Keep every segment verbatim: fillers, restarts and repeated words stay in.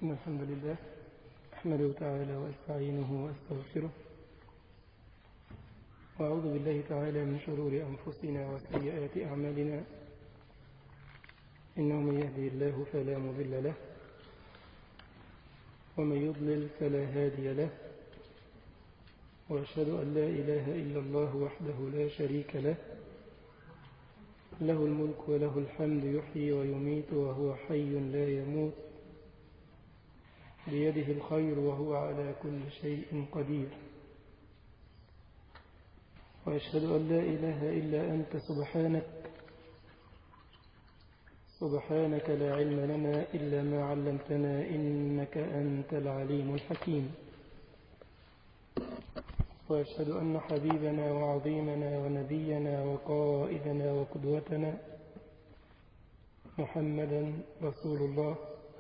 إن الحمد لله أحمده تعالى وأستعينه وأستغفره وأعوذ بالله تعالى من شرور أنفسنا وسيئات أعمالنا إنه من يهدي الله فلا مضل له ومن يضلل فلا هادي له وأشهد أن لا إله إلا الله وحده لا شريك له له الملك وله الحمد يحيي ويميت وهو حي لا يموت بيده الخير وهو على كل شيء قدير وأشهد أن لا إله إلا أنت سبحانك سبحانك لا علم لنا إلا ما علمتنا إنك أنت العليم الحكيم وأشهد أن حبيبنا وعظيمنا ونبينا وقائدنا وقدوتنا محمدا رسول الله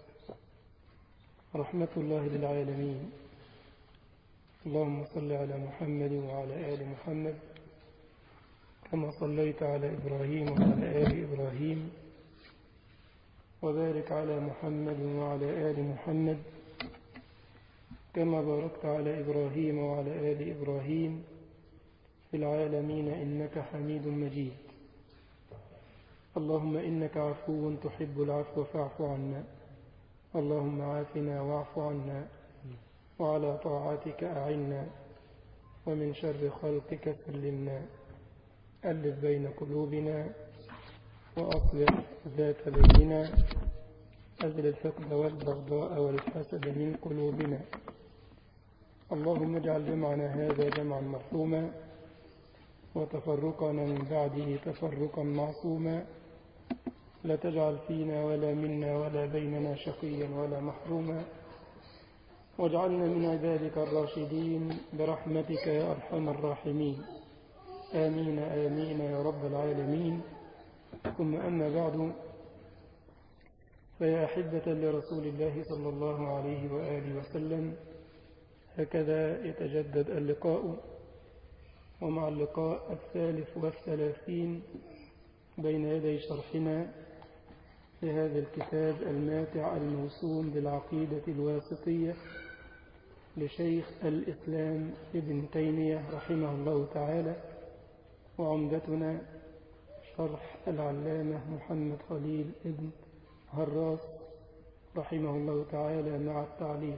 رحمة الله للعالمين. اللهم صل على محمد وعلى آل محمد كما صليت على إبراهيم وعلى آل إبراهيم وبارك على محمد وعلى آل محمد كما باركت على إبراهيم وعلى آل إبراهيم في العالمين إنك حميد مجيد. اللهم إنك عفو تحب العفو فاعف عنا. اللهم عافنا واعف عنا وعلى طاعتك أعنا ومن شر خلقك سلمنا. ألف بين قلوبنا وأصلح ذات بيننا. أزل الحقد والبغضاء والحسد من قلوبنا. اللهم اجعل جمعنا هذا جمعا مرحوما وتفرقنا من بعده تفرقا معصوما. لا تجعل فينا ولا منا ولا بيننا شقيا ولا محروما واجعلنا من عبادك الراشدين برحمتك يا أرحم الراحمين. آمين آمين يا رب العالمين. ثم أما بعد، فيا أحبة لرسول الله صلى الله عليه وآله وسلم، هكذا يتجدد اللقاء، ومع اللقاء الثالث والثلاثين بين يدي شرحنا لهذا الكتاب الماتع الموسوم بالعقيدة الواسطية لشيخ الإسلام ابن تيمية رحمه الله تعالى، وعمدتنا شرح العلامة محمد خليل ابن هراس رحمه الله تعالى مع التعليق.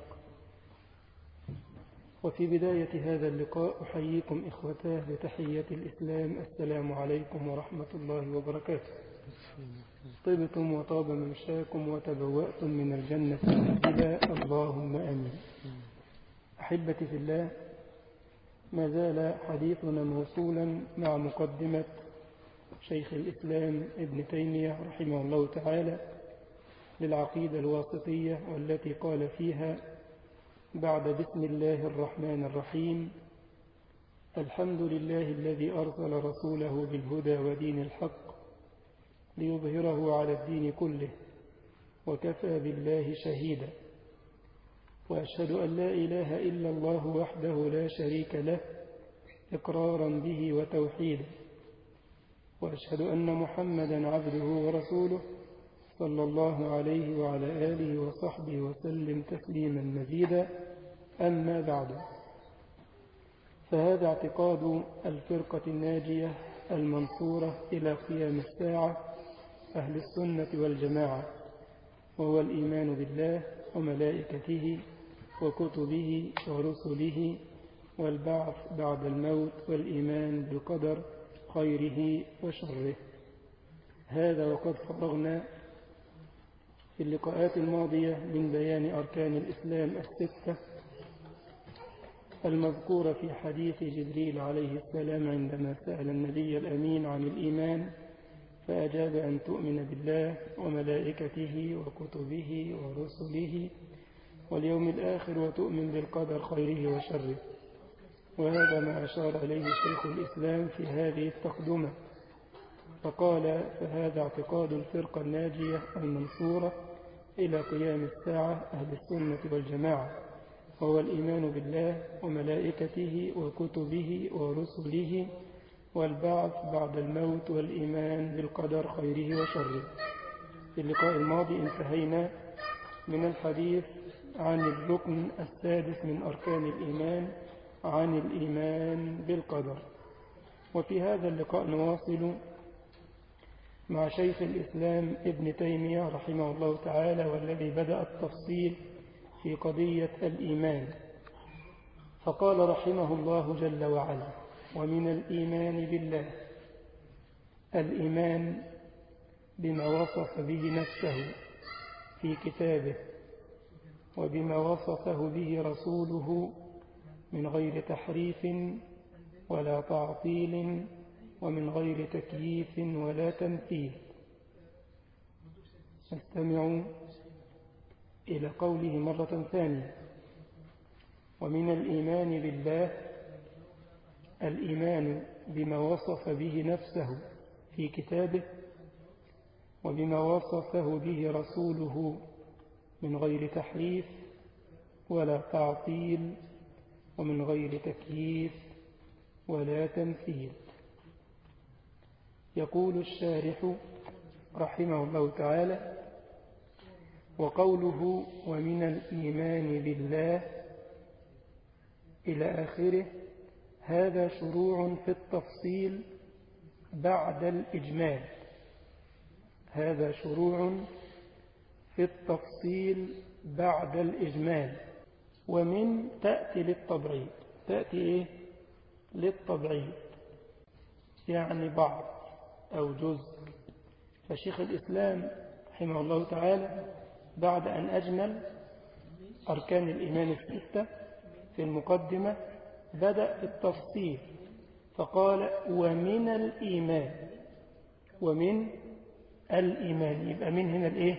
وفي بداية هذا اللقاء أحييكم إخوتاه بتحية الإسلام: السلام عليكم ورحمة الله وبركاته. طبتم وطاب ممشاكم وتبوأتم من الجنة منزلا، اللهم آمين. أحبتي في الله، ما زال حديثنا موصولا مع مقدمة شيخ الإسلام ابن تيمية رحمه الله تعالى للعقيدة الواسطية، والتي قال فيها بعد بسم الله الرحمن الرحيم: الحمد لله الذي أرسل رسوله بالهدى ودين الحق ليظهره على الدين كله وكفى بالله شهيدا. وأشهد أن لا إله إلا الله وحده لا شريك له إقرارا به وتوحيدا. وأشهد أن محمدا عبده ورسوله صلى الله عليه وعلى آله وصحبه وسلم تسليما مزيدا. أما بعد، فهذا اعتقاد الفرقة الناجية المنصورة إلى قيام الساعة أهل السنة والجماعة، وهو الإيمان بالله وملائكته وكتبه ورسله والبعث بعد الموت والإيمان بالقدر خيره وشره. هذا وقد فرغنا في اللقاءات الماضية من بيان أركان الإسلام الستة المذكورة في حديث جبريل عليه السلام عندما سأل النبي الأمين عن الإيمان فأجاب: أن تؤمن بالله وملائكته وكتبه ورسله واليوم الآخر وتؤمن بالقدر خيره وشره. وهذا ما أشار إليه شيخ الإسلام في هذه التقدمة، فقال: فهذا اعتقاد الفرقة الناجية المنصورة إلى قيام الساعة أهل السنة والجماعة، وهو الإيمان بالله وملائكته وكتبه ورسله والبعث بعد الموت والإيمان بالقدر خيره وشره. في اللقاء الماضي انتهينا من الحديث عن الركن السادس من أركان الإيمان، عن الإيمان بالقدر. وفي هذا اللقاء نواصل مع شيخ الإسلام ابن تيمية رحمه الله تعالى، والذي بدأ التفصيل في قضية الإيمان. فقال رحمه الله جل وعلا: ومن الإيمان بالله الإيمان بما وصف به نفسه في كتابه وبما وصفه به رسوله من غير تحريف ولا تعطيل ومن غير تكييف ولا تمثيل. استمعوا إلى قوله مرة ثانية: ومن الإيمان بالله الإيمان بما وصف به نفسه في كتابه وبما وصفه به رسوله من غير تحريف ولا تعطيل ومن غير تكييف ولا تمثيل. يقول الشارح رحمه الله تعالى: وقوله ومن الإيمان بالله إلى آخره هذا شروع في التفصيل بعد الإجمال. هذا شروع في التفصيل بعد الإجمال. ومن تأتي للتبعيض. تأتي إيه؟ للتبعيض، يعني بعض أو جزء. فشيخ الإسلام رحمه الله تعالى بعد أن أجمل أركان الإيمان الستة في المقدمة بدأ في التفصيل فقال: ومن الإيمان. ومن الإيمان، يبقى من هنا الإيه؟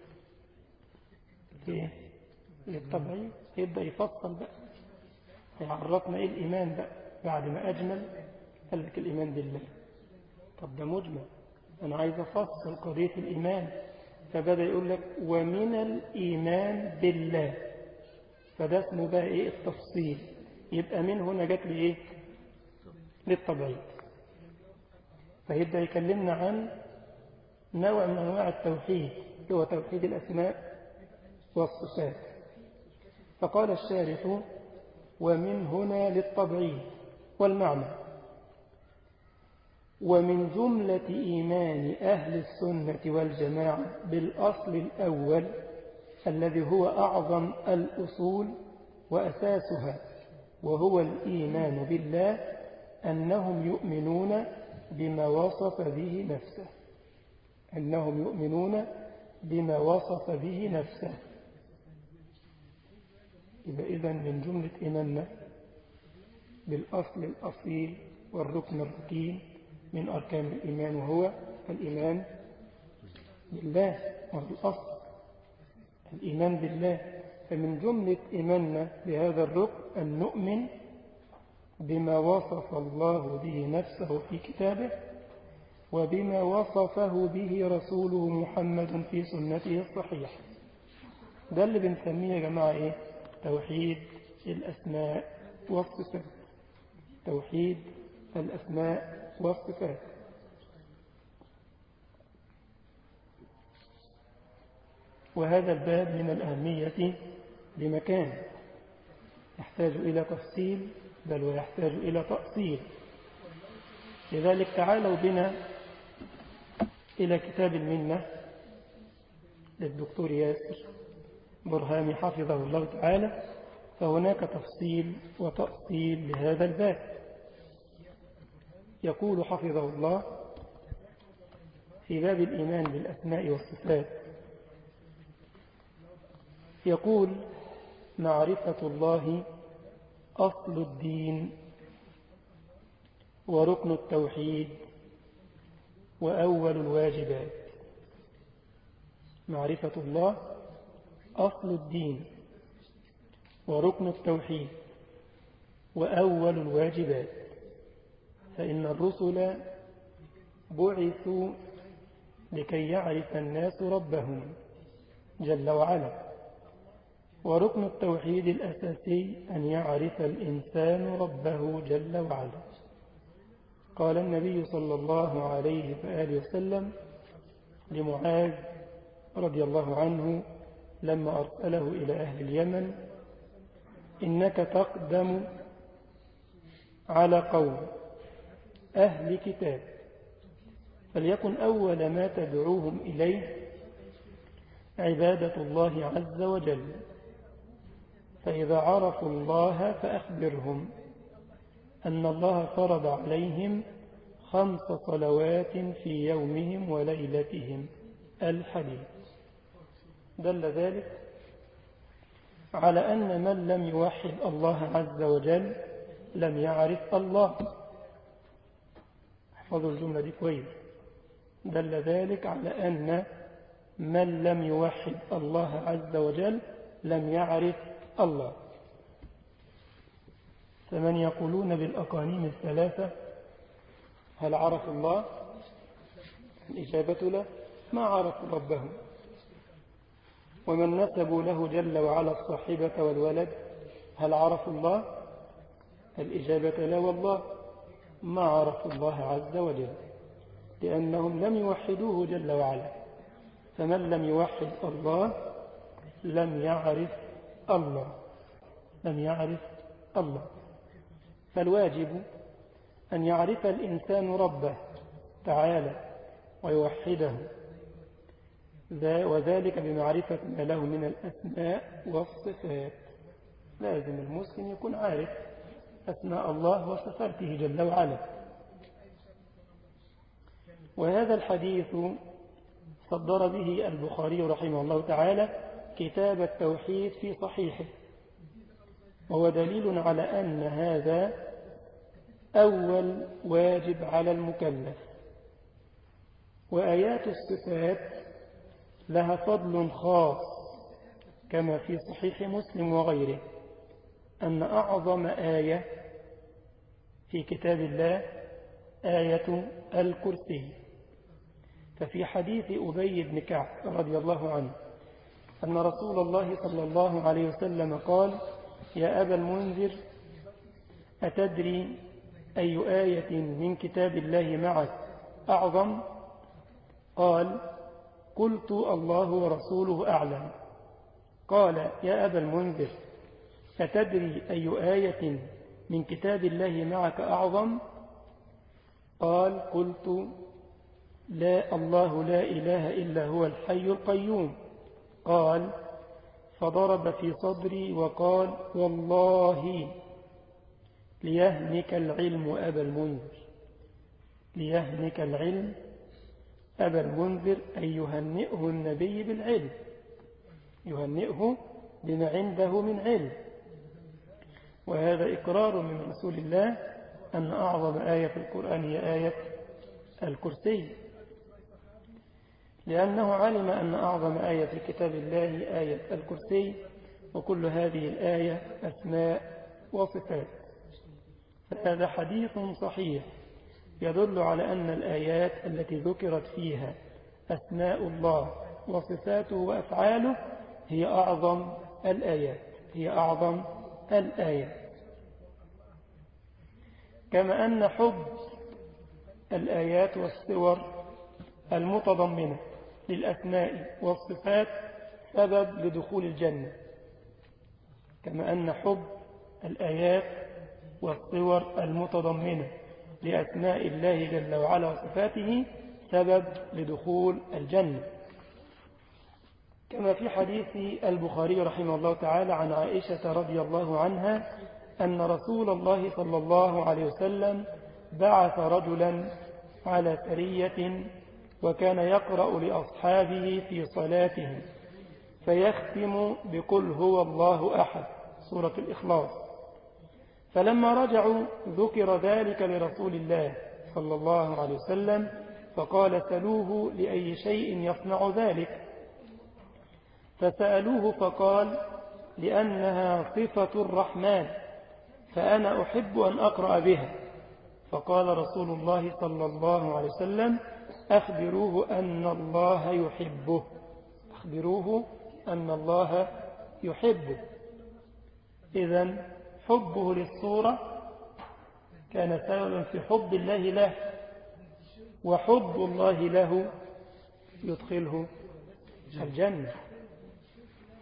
إيه؟ للطبعي. يبدأ يفصل بقى، يعرفنا إيه الإيمان بقى بعد ما أجمل. قال لك الإيمان بالله. طب ده مجمل، أنا عايز أفصل قضية الإيمان، فبدأ يقول لك ومن الإيمان بالله. فده اسمه بقى إيه؟ التفصيل. يبقى من هنا جات لي إيه؟ للطبعي. فيبدأ يكلمنا عن نوع من أنواع التوحيد، هو توحيد الأسماء والصفات. فقال الشارح: ومن هنا للطبعي. والمعنى: ومن جملة إيمان أهل السنة والجماعة بالأصل الأول الذي هو أعظم الأصول وأساسها، وهو الإيمان بالله، أنهم يؤمنون بما وصف به نفسه. أنهم يؤمنون بما وصف به نفسه. إذا إذن من جملة إيماننا بالأصل الأصيل والركن الركين من أركان الإيمان، وهو الإيمان بالله. والأصل الإيمان بالله. فمن جملة إيماننا بهذا الركن أن نؤمن بما وصف الله به نفسه في كتابه وبما وصفه به رسوله محمد في سنته الصحيحة. ده اللي بنسميه يا جماعة إيه؟ توحيد الأسماء والصفات. توحيد الأسماء والصفات. وهذا الباب من الأهمية بمكان، يحتاج إلى تفصيل، بل ويحتاج إلى تأصيل. لذلك تعالوا بنا إلى كتاب المنة للدكتور ياسر برهامي حفظه الله تعالى، فهناك تفصيل وتأصيل لهذا الباب. يقول حفظه الله في باب الإيمان بالأسماء والصفات، يقول: معرفة الله أصل الدين وركن التوحيد وأول الواجبات. معرفة الله أصل الدين وركن التوحيد وأول الواجبات. فإن الرسل بعثوا لكي يعرف الناس ربهم جل وعلا. وركن التوحيد الأساسي أن يعرف الإنسان ربه جل وعلا. قال النبي صلى الله عليه وآله وسلم لمعاذ رضي الله عنه: لما أرسله إلى أهل اليمن: إنك تقدم على قوم أهل كتاب، فليكن أول ما تدعوهم إليه عبادة الله عز وجل، فإذا عرفوا الله فأخبرهم أن الله فرض عليهم خمس صلوات في يومهم وليلتهم. الحديث. دل ذلك على أن من لم يوحد الله عز وجل لم يعرف الله. احفظوا الجملة دي كويس. دل ذلك على أن من لم يوحد الله عز وجل لم يعرف الله. فمن يقولون بالأقانيم الثلاثة هل عرفوا الله؟ الإجابة له: ما عرفوا ربهم. ومن نسبوا له جل وعلا الصاحبة والولد هل عرفوا الله؟ الإجابة لا والله، ما عرفوا الله عز وجل، لأنهم لم يوحدوه جل وعلا. فمن لم يوحد الله لم يعرف الله لم يعرف الله. فالواجب أن يعرف الإنسان ربه تعالى ويوحده، وذلك بمعرفة ما له من الأسماء والصفات. لازم المسلم يكون عارف أسماء الله وصفاته جل وعلا. وهذا الحديث صدر به البخاري رحمه الله تعالى كتاب التوحيد في صحيحه، وهو دليل على أن هذا أول واجب على المكلف. وآيات الصفات لها فضل خاص، كما في صحيح مسلم وغيره، أن أعظم آية في كتاب الله آية الكرسي. ففي حديث أبي بن كعب رضي الله عنه أن رسول الله صلى الله عليه وسلم قال: يا أبا المنذر، أتدري أي آية من كتاب الله معك أعظم؟ قال: قلت: الله ورسوله أعلم. قال: يا أبا المنذر، أتدري أي آية من كتاب الله معك أعظم؟ قال: قلت: لا الله لا إله إلا هو الحي القيوم. قال: فضرب في صدري وقال: والله ليهنك العلم أبا المنذر. ليهنك العلم أبا المنذر، أن يهنئه النبي بالعلم، يهنئه بما عنده من علم. وهذا إقرار من رسول الله أن أعظم آية في القرآن هي آية الكرسي، لأنه علم أن أعظم آية في كتاب الله آية الكرسي، وكل هذه الآية أسماء وصفات. فهذا حديث صحيح يدل على أن الآيات التي ذكرت فيها أسماء الله وصفاته وأفعاله هي أعظم الآيات هي أعظم الآيات. كما أن حب الآيات والصور المتضمنة للأسماء والصفات سبب لدخول الجنة. كما أن حب الآيات والصور المتضمنة لأسماء الله جل وعلا وصفاته سبب لدخول الجنة. كما في حديث البخاري رحمه الله تعالى عن عائشة رضي الله عنها أن رسول الله صلى الله عليه وسلم بعث رجلا على سرية، وكان يقرأ لأصحابه في صلاتهم فيختم بقل هو الله أحد، سورة الإخلاص. فلما رجعوا ذكر ذلك لرسول الله صلى الله عليه وسلم، فقال: سلوه لأي شيء يصنع ذلك. فسألوه فقال: لأنها صفة الرحمن، فأنا أحب أن أقرأ بها. فقال رسول الله صلى الله عليه وسلم: أخبروه أن الله يحبه أخبروه أن الله يحبه. إذن حبه للصورة كان سببا في حب الله له، وحب الله له يدخله الجنة.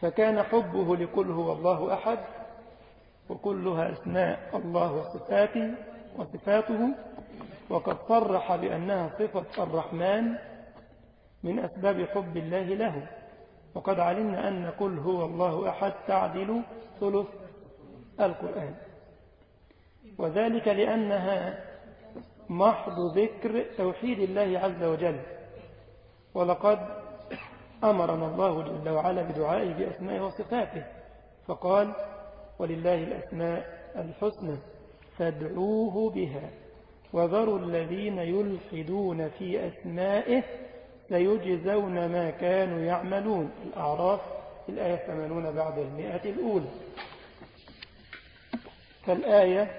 فكان حبه لقل هو الله أحد وكلها أسماء الله وصفاته وصفاته وقد صرح بأنها صفة الرحمن من أسباب حب الله له. وقد علمنا أن قل هو الله أحد تعدل ثلث القرآن، وذلك لأنها محض ذكر توحيد الله عز وجل. ولقد أمرنا الله جل وعلا بدعائه بأسمائه وصفاته، فقال ولله الأسماء الحسنى فادعوه بها وذروا الذين يلحدون في أسمائه سيجزون ما كانوا يعملون. الأعراف الآية ثمانون بعد المئة الأولى. فالآية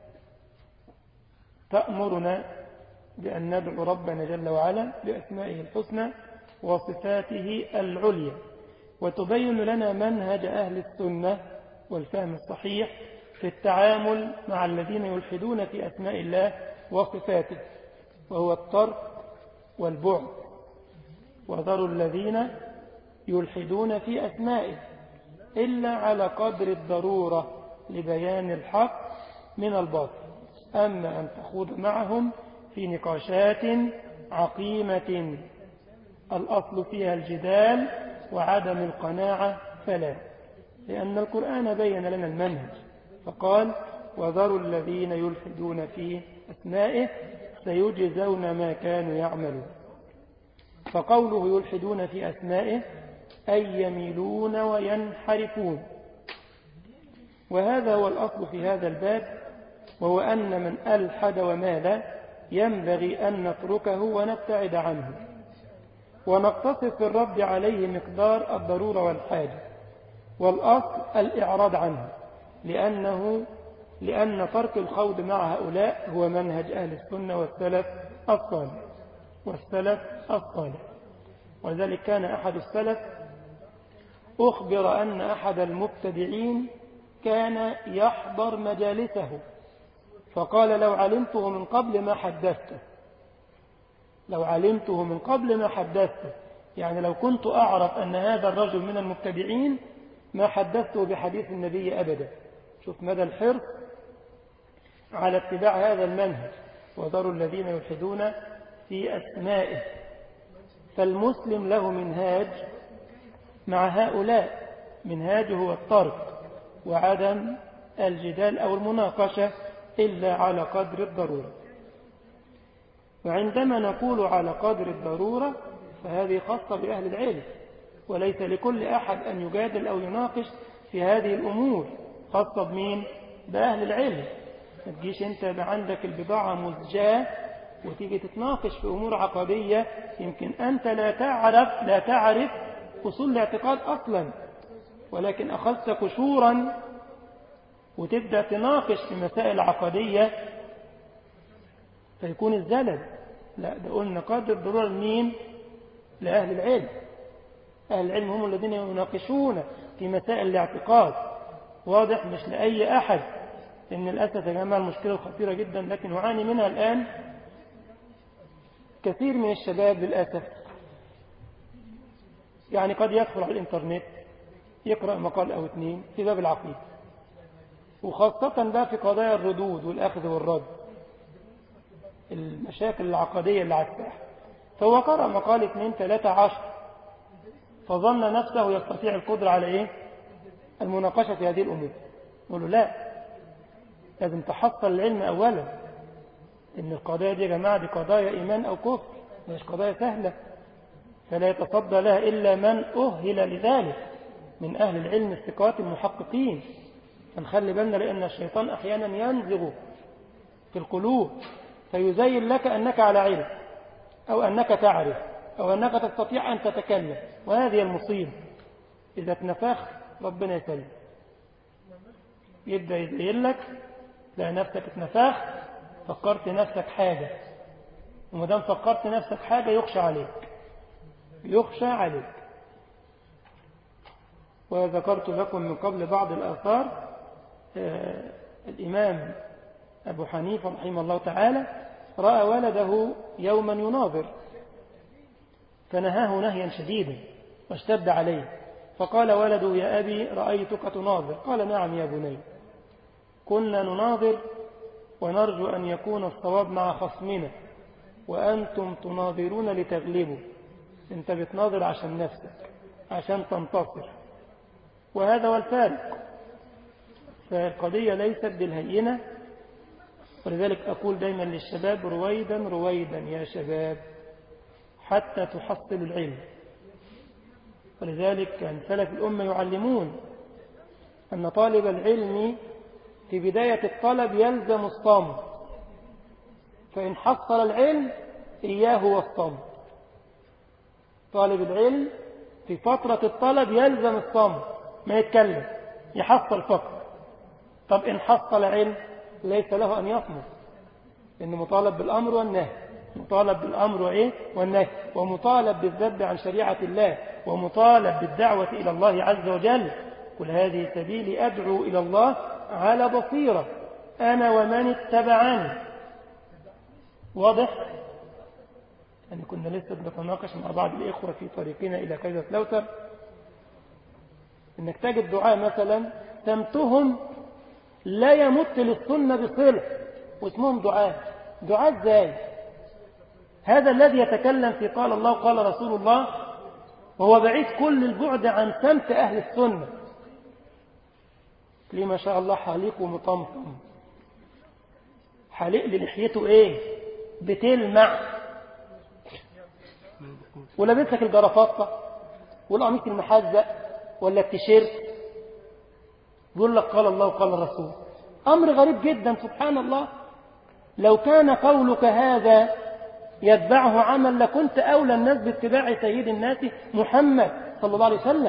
تأمرنا بأن ندعو ربنا جل وعلا بأسمائه الحسنى وصفاته العليا، وتبين لنا منهج أهل السنة والفهم الصحيح في التعامل مع الذين يلحدون في أسماء الله وصفاته، وهو الترك والبعد. وذروا الذين يلحدون في أسمائه إلا على قدر الضرورة لبيان الحق من الباطل، أما أن تخوض معهم في نقاشات عقيمة الأصل فيها الجدال وعدم القناعة فلا، لأن القرآن بين لنا المنهج فقال وذروا الذين يلحدون في أسمائه سيجزون ما كانوا يعملون. فقوله يلحدون في أسمائه أي يميلون وينحرفون، وهذا هو الأصل في هذا الباب، وهو أن من ألحد ومال ينبغي أن نتركه ونبتعد عنه ونقتصر في الرد عليه مقدار الضرورة والحاجة، والأصل الإعراض عنه، لأنه لأن ترك الخوض مع هؤلاء هو منهج أهل السنة والسلف الصالح والسلف الصالح. ولذلك كان أحد السلف أخبر أن أحد المبتدعين كان يحضر مجالسه، فقال لو علمته من قبل ما حدثته، لو علمته من قبل ما حدثته، يعني لو كنت أعرف أن هذا الرجل من المبتدعين ما حدثته بحديث النبي أبدا. شوف مدى الحرص على اتباع هذا المنهج، وذروا الذين يلحدون في أسمائه. فالمسلم له منهاج مع هؤلاء، منهاجه هو الترك وعدم الجدال أو المناقشة إلا على قدر الضرورة. وعندما نقول على قدر الضرورة فهذه خاصة بأهل العلم، وليس لكل أحد أن يجادل أو يناقش في هذه الأمور، خاصة بمين؟ بأهل العلم. ما تجيش أنت عندك البضاعة مزجاة وتيجي تتناقش في أمور عقدية يمكن أنت لا تعرف لا تعرف أصول الاعتقاد أصلا، ولكن أخذت قشورا وتبدأ تناقش في مسائل عقدية فيكون الزلل. لا، ده قلنا قدر الضرورة لمين؟ لأهل العلم. أهل العلم هم الذين يناقشون في مسائل الاعتقاد، واضح؟ مش لأي أحد. إن للأسف يا جماعة المشكلة الخطيرة جدا لكن نعاني منها الآن كثير من الشباب للأسف، يعني قد يدخل على الإنترنت يقرأ مقال أو اثنين في باب العقيدة، وخاصة بقى في قضايا الردود والأخذ والرد، المشاكل العقدية اللي على الساحة، فهو قرأ مقال اثنين ثلاثة عشر فظن نفسه يستطيع القدرة على إيه؟ المناقشة في هذه الأمور. نقول له لا، لازم تحصل العلم أولا، إن القضايا دي يا جماعة دي قضايا إيمان أو كفر، مش قضايا سهلة، فلا يتصدى لها إلا من أهل لذلك من أهل العلم الثقات المحققين. فنخلي بالنا، لأن الشيطان أحيانا ينزغ في القلوب فيزين لك أنك على علم أو أنك تعرف أو أنك تستطيع أن تتكلم، وهذه المصيبة. إذا تنفخ ربنا يسلم، يبدأ يزين لك لا نفسك اتنفخ، فكرت نفسك حاجة، ومدام فكرت نفسك حاجة يخشى عليك يخشى عليك. وذكرت لكم من قبل بعض الآثار. آه الإمام أبو حنيفة رحمه الله تعالى رأى ولده يوما يناظر فنهاه نهيا شديدا واشتد عليه، فقال ولده يا أبي رأيتك تناظر. قال نعم يا بني، كنا نناظر ونرجو أن يكون الصواب مع خصمنا، وأنتم تناظرون لتغلبوا. أنت بتناظر عشان نفسك، عشان تنتصر، وهذا هو الفارق. فالقضية ليست بالهينة، ولذلك أقول دايما للشباب رويدا رويدا يا شباب حتى تحصلوا العلم. ولذلك كان سلف الأمة يعلمون أن طالب العلم في بداية الطلب يلزم الصمت، فإن حصل العلم إياه والصمت. طالب العلم في فترة الطلب يلزم الصمت، ما يتكلم، يحصل فقط. طب إن حصل علم ليس له أن يصمت، إنه مطالب بالأمر والنهي، مطالب بالأمر وإيه والنهي، ومطالب بالذب عن شريعة الله، ومطالب بالدعوة إلى الله عز وجل. كل هذه سبيلي أدعو إلى الله على بصيرة أنا ومن اتبعني. واضح؟ يعني كنا لسه بنتناقش مع بعض الإخوة في طريقنا إلى كذا فلوتر، إنك تجد دعاء مثلا سمتهم لا يمت للسنة بصلة واسمهم دعاء. دعاء ازاي؟ هذا الذي يتكلم في قال الله قال رسول الله وهو بعيد كل البعد عن سمت أهل السنة. ليه ما شاء الله حليق ومطمطم، حليق للحيته ايه بتلمع، ولابس لك الجرافطة والقميص المحزق ولا التيشيرت، يقول لك قال الله وقال الرسول. أمر غريب جدا سبحان الله. لو كان قولك هذا يتبعه عمل لكنت أولى الناس باتباع سيد الناس محمد صلى الله عليه وسلم.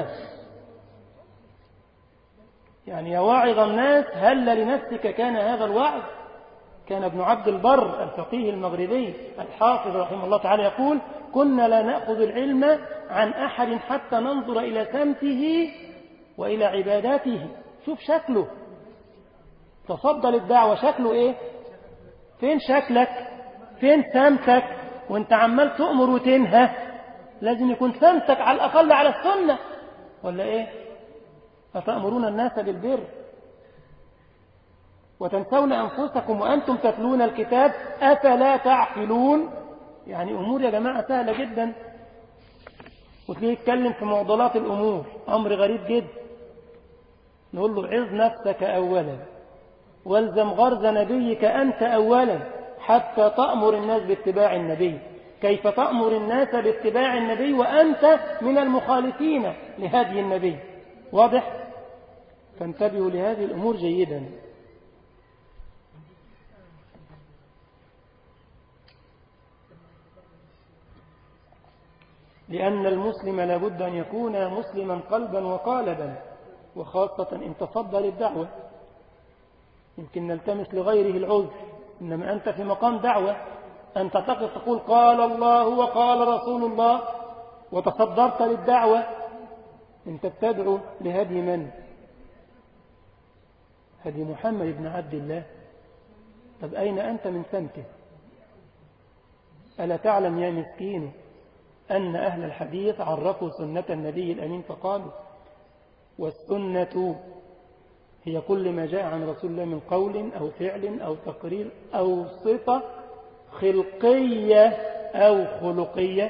يعني يا واعظ الناس هل لنفسك كان هذا الوعظ؟ كان ابن عبد البر الفقيه المغربي الحافظ رحمه الله تعالى يقول كنا لا نأخذ العلم عن أحد حتى ننظر إلى سمته وإلى عباداته. شوف شكله، تصدى للدعوة شكله إيه؟ فين شكلك؟ فين سمتك؟ وانت عمال تؤمر وتنهى، لازم يكون سمتك على الأقل على السنة ولا إيه؟ أتأمرون الناس بالبر وتنسون أنفسكم وأنتم تتلون الكتاب أفلا تعقلون. يعني أمور يا جماعة سهلة جدا، وتلاقيه يتكلم في معضلات الأمور، أمر غريب جدا. نقول له عظ نفسك أولا والزم غرز نبيك أنت أولا حتى تأمر الناس باتباع النبي. كيف تأمر الناس باتباع النبي وأنت من المخالفين لهدي النبي؟ واضح؟ فانتبهوا لهذه الأمور جيدا. لأن المسلم لابد أن يكون مسلما قلبا وقالبا، وخاصة إن تصدى للدعوة. يمكن نلتمس لغيره العذر، إنما أنت في مقام دعوة، أنت تقف تقول قال الله وقال رسول الله وتصدرت للدعوة، أنت تدعو لهدي من؟ هدي محمد بن عبد الله. طب أين أنت من سمته؟ ألا تعلم يا مسكين أن أهل الحديث عرفوا سنة النبي الأمين فقالوا والسنة هي كل ما جاء عن رسول الله من قول أو فعل أو تقرير أو صفة خلقية أو خلقية.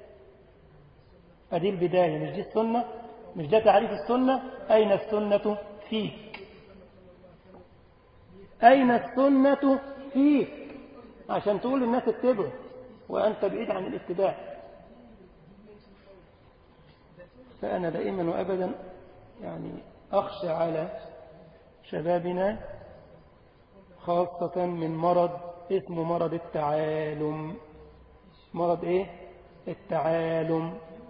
هذه البداية، مش دي السنة؟ مش ده تعريف السنة؟ أين السنة فيك؟ أين السنة فيك عشان تقول للناس اتبعوا وأنت بعيد عن الاتباع؟ فأنا دائما وأبدا يعني أخشى على شبابنا خاصة من مرض اسمه مرض التعالم. مرض ايه؟ التعالم.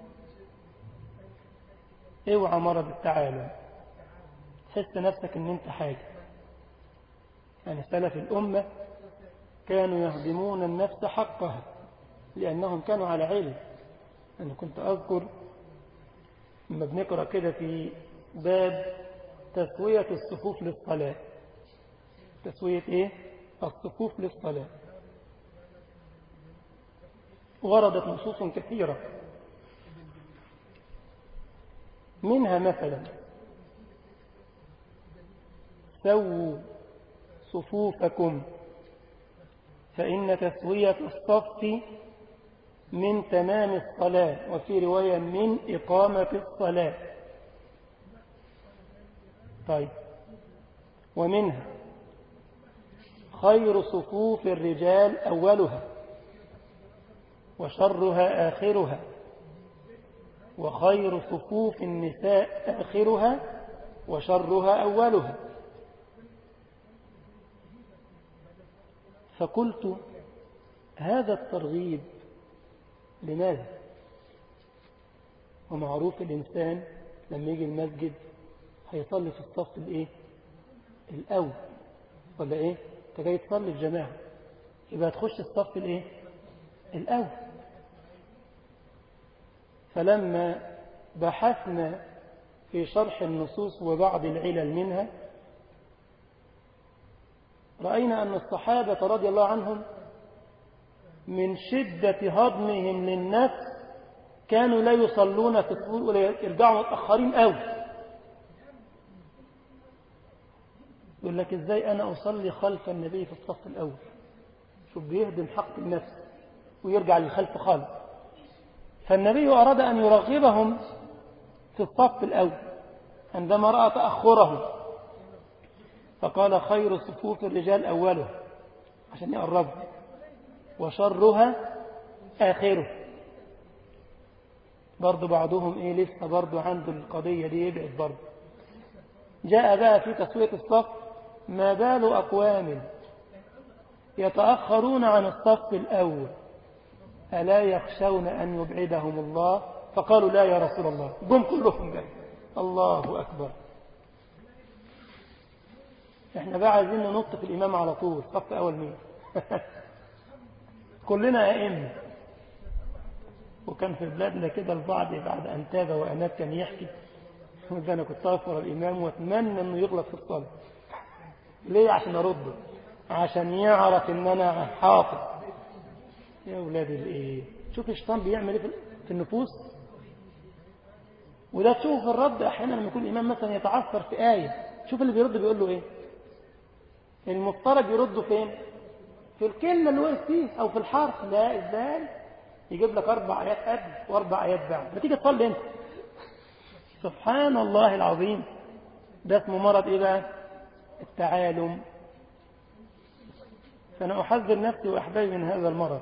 اوعى مرض التعالم، تحس نفسك ان انت حاجة. يعني سلف الأمة كانوا يهضمون النفس حقها لأنهم كانوا على علم. أنا كنت أذكر لما بنقرأ كده في باب تسوية الصفوف للصلاة، تسوية إيه؟ الصفوف للصلاة، وردت نصوص كثيرة منها مثلا سووا صفوفكم فإن تسوية الصف من تمام الصلاة، وفي رواية من إقامة الصلاة. طيب، ومنها خير صفوف الرجال أولها وشرها آخرها، وخير صفوف النساء آخرها وشرها أولها. فقلت هذا الترغيب لماذا؟ ومعروف الإنسان لما يجي المسجد هيصلي في الصف الإيه؟ الأول، ولا إيه؟ انت جاي تصلي الجماعة يبقى تخش الصف الإيه؟ الأول. فلما بحثنا في شرح النصوص وبعض العلل منها رأينا أن الصحابة رضي الله عنهم من شدة هضمهم للنفس كانوا لا يصلون في الصفوف ولا يرجعوا متأخرين قوي. يقول لك إزاي أنا أصلي خلف النبي في الصف الأول؟ شوف بيهدم حق النفس ويرجع للخلف خالص. فالنبي أراد أن يرغبهم في الصف الأول عندما رأى تأخرهم، فقال خير صفوف الرجال أوله عشان يقربوا، وشرها آخره. برضو بعضهم إيه لسه برضو عنده القضية دي يبعد برضو. جاء بقى في تسوية الصف ما بال أقوام يتأخرون عن الصف الأول ألا يخشون أن يبعدهم الله؟ فقالوا لا يا رسول الله. قم كلهم جاي. الله أكبر. احنا بقى عايزين ننط في الإمام على طول صف أول مين. كلنا أئمة. وكان في بلادنا كده البعض بعد أن تاب وأناب كان يحكي ده أنا كنت أغفر الإمام وأتمنى أنه يغلط في الصلاة. ليه؟ عشان أرده، عشان يعرف أن أنا حافظ. يا أولاد الإيه، شوف الشيطان بيعمل إيه في النفوس. وده تشوف في الرد أحيانا لما يكون الإمام مثلا يتعثر في آية، شوف اللي بيرد بيقول له إيه. المفترض يرده فين؟ في الكلمة اللي وقف فيه أو في الحرف. لا، إزاي يجيب لك أربع آيات قبل وأربع آيات بعد، ما تيجي تصلي أنت. سبحان الله العظيم. ده اسمه مرض إيه بقى؟ التعالم. فأنا أحذر نفسي وأحبابي من هذا المرض.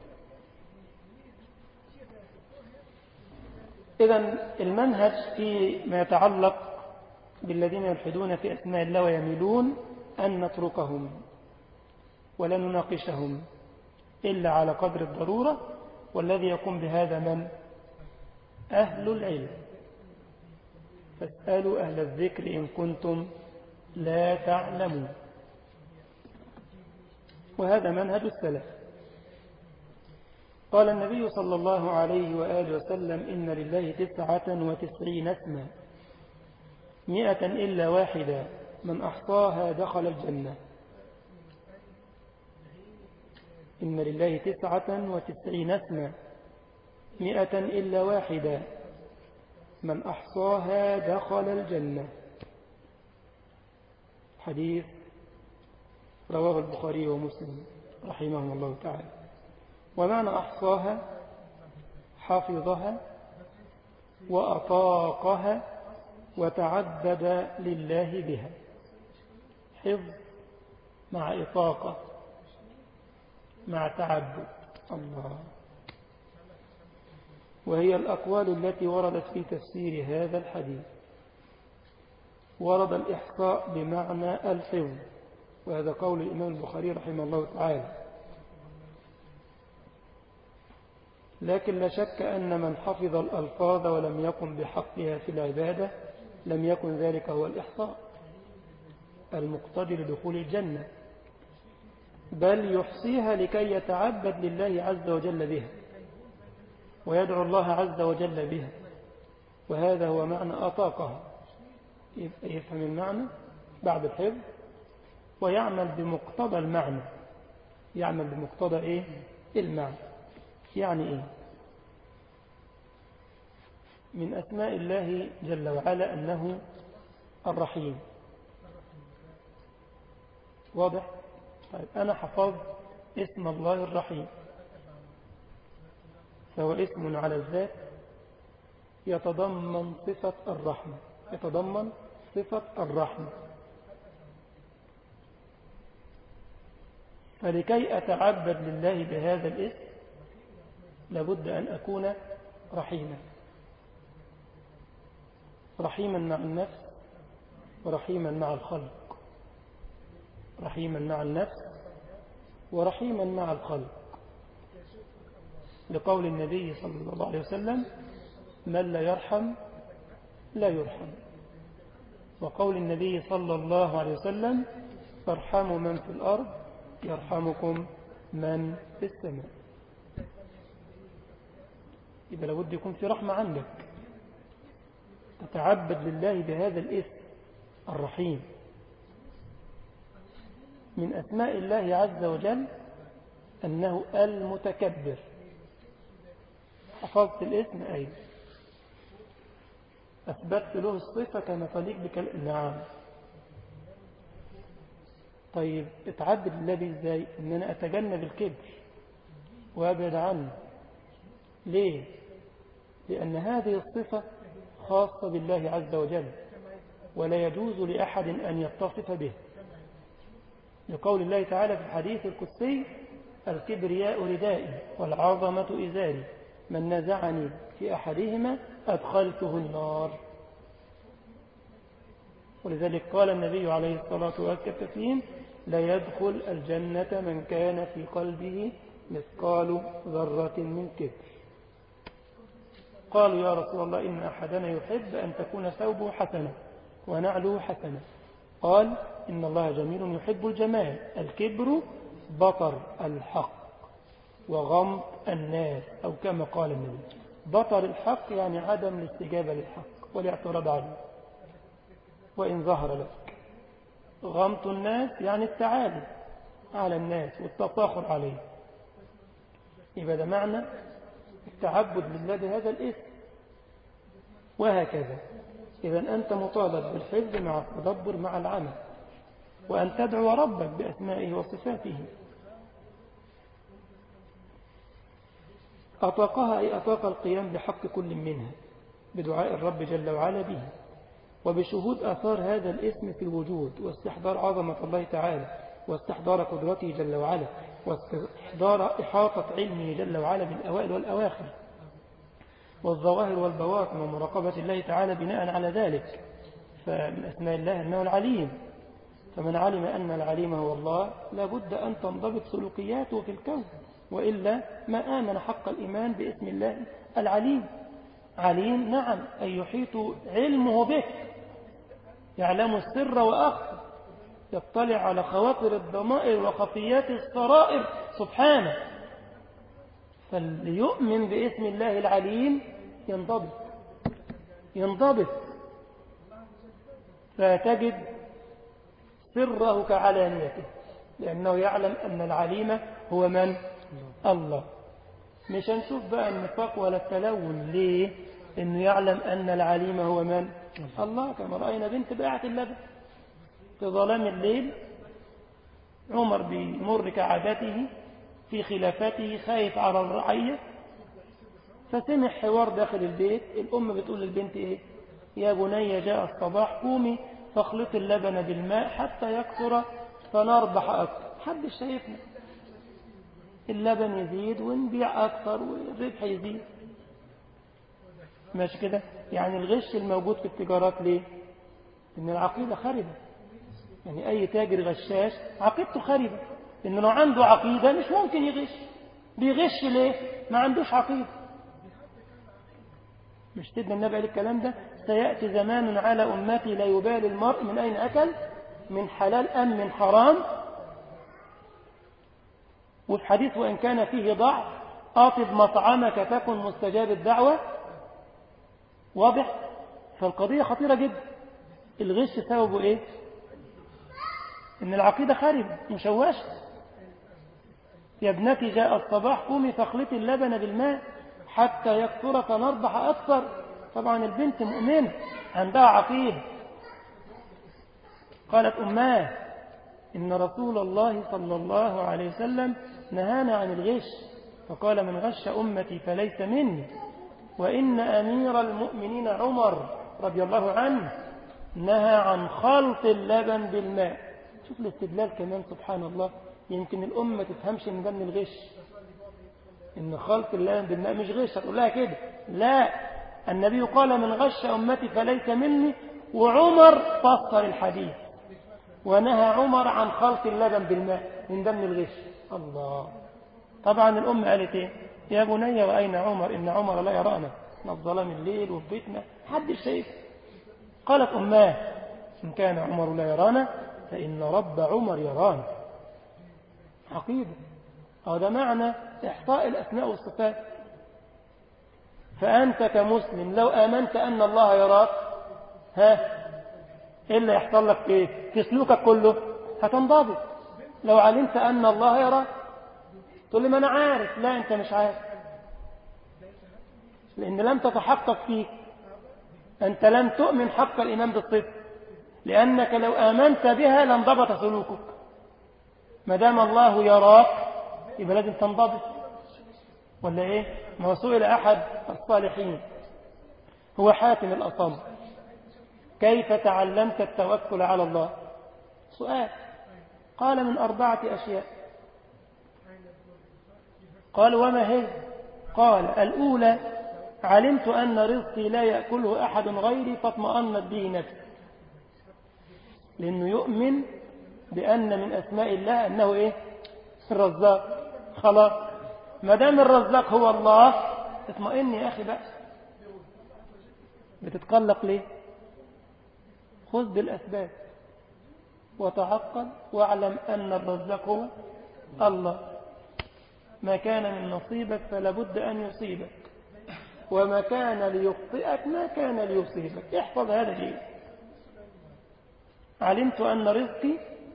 إذن المنهج فيما يتعلق بالذين يلحدون في أسماء الله ويميلون أن نتركهم ولا نناقشهم إلا على قدر الضرورة، والذي يقوم بهذا من؟ أهل العلم. فاسألوا أهل الذكر إن كنتم لا تعلمون. وهذا منهج السلف. قال النبي صلى الله عليه وآله وسلم إن لله تسعة وتسعين اسما مئة إلا واحدة من أحصاها دخل الجنة. إن لله تسعة وتسعين اسما مئة إلا واحدة من أحصاها دخل الجنة. حديث رواه البخاري ومسلم رحمهم الله تعالى. ومعنى أحصاها حفظها وأطاقها وتعبد لله بها. حفظ مع إطاقة مع تعبد الله. وهي الأقوال التي وردت في تفسير هذا الحديث. ورد الإحصاء بمعنى الحفظ، وهذا قول الإمام البخاري رحمه الله تعالى. لكن لا شك أن من حفظ الألفاظ ولم يقم بحقها في العبادة لم يكن ذلك هو الإحصاء المقتضي لدخول الجنة، بل يحصيها لكي يتعبد لله عز وجل بها ويدعو الله عز وجل بها. وهذا هو معنى أطاقها. يفهم المعنى بعد الحفظ ويعمل بمقتضى المعنى. يعمل بمقتضى إيه؟ المعنى. يعني إيه؟ من أسماء الله جل وعلا أنه الرحيم. واضح؟ طيب أنا حفظت اسم الله الرحيم، فهو اسم على الذات يتضمن صفة الرحمة، يتضمن صفة الرحمة. فلكي أتعبد لله بهذا الاسم لابد أن أكون رحيما، رحيما مع النفس ورحيما مع الخلق، رحيما مع النفس ورحيما مع الخلق، لقول النبي صلى الله عليه وسلم: من لا يرحم لا يرحم. وقول النبي صلى الله عليه وسلم: ارحموا من في الأرض يرحمكم من في السماء. إذا لابد يكون في رحمة عندك، تتعبد لله بهذا الاسم الرحيم. من أسماء الله عز وجل أنه المتكبر. حفظت الاسم أيضا، أثبتت له الصفة كما تليق بكلام. نعم. طيب اتعبد لله بيه ازاي؟ ان انا اتجنب الكبر وابعد عنه. ليه؟ لأن هذه الصفة خاصة بالله عز وجل، ولا يجوز لأحد أن يتصف به، لقول الله تعالى في الحديث القدسي: الكبرياء ردائي والعظمة إزاري، من نزعني في أحدهما أدخلته النار. ولذلك قال النبي عليه الصلاة والسلام: لا يدخل الجنة من كان في قلبه مثقال ذرة من كبر. قالوا: يا رسول الله، إن أحدنا يحب أن تكون ثوبه حسنة ونعله حسنة. قال: إن الله جميل يحب الجمال. الكبر بطر الحق وغمط الناس، أو كما قال النبي: بطر الحق يعني عدم الاستجابة للحق والاعتراض عليه وإن ظهر لك. غمط الناس يعني التعالي على الناس والتفاخر عليه. يبقى ده معنى التعبد لله بهذا الاسم. وهكذا إذا أنت مطالب بالحفظ مع التدبر مع العمل، وأن تدعو ربك بأسمائه وصفاته. أطاقها أي أطاق القيام بحق كل منها بدعاء الرب جل وعلا به، وبشهود آثار هذا الاسم في الوجود، واستحضار عظمة الله تعالى، واستحضار قدرته جل وعلا، واستحضار إحاطة علمه جل وعلا بالأوائل والأواخر والظواهر والبواطن، ومراقبة الله تعالى بناء على ذلك. فمن أسماء الله أنه العليم، فمن علم أن العليم هو الله لابد أن تنضبط سلوكياته في الكون، وإلا ما آمن حق الإيمان باسم الله العليم. عليم نعم، أي يحيط علمه بك، يعلم السر وأخفى، يطلع على خواطر الضمائر وخفيات السرائر سبحانه. فليؤمن باسم الله العليم ينضبط ينضبط فتجد سره كعلانيته، لأنه يعلم أن العليم هو من؟ الله. مش هنشوف بقى النفاق ولا التلون. ليه؟ إنه يعلم أن العليم هو من؟ الله. كما رأينا بنت بقعة اللبن في ظلام الليل، عمر بيمر كعادته في خلافته خايف على الرعية، فسمع حوار داخل البيت. الأم بتقول للبنت إيه؟ يا بني جاء الصباح، قومي فاخلط اللبن بالماء حتى يكثر فنربح أكثر. حد شايفنا اللبن يزيد ونبيع أكثر والربح يزيد، ماشي كده؟ يعني الغش الموجود في التجارات ليه؟ إن العقيدة خربة. يعني أي تاجر غشاش عقيدته خربة، إنه لو عنده عقيدة مش ممكن يغش. بيغش ليه؟ ما عندوش عقيدة. مش تدنا النبي عليه الكلام ده؟ سيأتي زمان على أمتي لا يبالي المرء من أين أكل، من حلال أم من حرام. وفي حديث وإن كان فيه ضعف: أطب مطعمك تكن مستجاب الدعوة. واضح؟ فالقضية خطيرة جدا. الغش سببه إيه؟ إن العقيدة خارب مشوشة. يا ابنتي جاء الصباح، قومي فاخلطي اللبن بالماء حتى يكثر فنربح أكثر. طبعا البنت مؤمنة عندها عقيدة. قالت أماه إن رسول الله صلى الله عليه وسلم نهانا عن الغش، فقال من غش أمتي فليس مني، وإن أمير المؤمنين عمر رضي الله عنه نهى عن خلط اللبن بالماء. شوف الاستدلال كمان سبحان الله. يمكن الأمة تفهمش إن ده من الغش، إن خلط اللبن بالماء مش غش، هتقول لها كده لا، النبي قال من غش أمتي فليس مني، وعمر فسر الحديث ونهى عمر عن خلط اللبن بالماء من ده من الغش. الله. طبعا الأم قالت إيه؟ يا بني وأين عمر؟ إن عمر لا يرانا، احنا في ظلام الليل وفي بيتنا محدش شايف. قالت أماه إن كان عمر لا يرانا فإن رب عمر يرانا. عقيدة. هذا معنى إحصاء الأسماء والصفات. فأنت كمسلم لو آمنت أن الله يراك، ها إيه اللي يحصل لك إيه؟ في سلوكك كله هتنضبط. لو علمت أن الله يراك تقول لي ما أنا عارف. لا، أنت مش عارف، لأن لم تتحقق فيك، أنت لم تؤمن حق الإيمان بالصفة، لأنك لو آمنت بها لانضبط سلوكك. ما دام الله يراك يبقى لازم تنضبط، ولا إيه؟ ما سئل أحد الصالحين هو حاتم الأصم كيف تعلمت التوكل على الله؟ سؤال. قال من أربعة أشياء. قال وما هي؟ قال الأولى علمت أن رزقي لا يأكله أحد غيري فاطمأنت به نفسي، لأنه يؤمن بأن من أسماء الله أنه إيه؟ الرزاق. خلاص، ما دام الرزاق هو الله اطمئن يا أخي بقى، بتتقلق ليه؟ خذ بالأسباب وتعقل واعلم أن الرزاق هو الله. ما كان من نصيبك فلا بد أن يصيبك، وما كان ليخطئك ما كان ليصيبك. احفظ هذا الشيء. علمت أن رزقي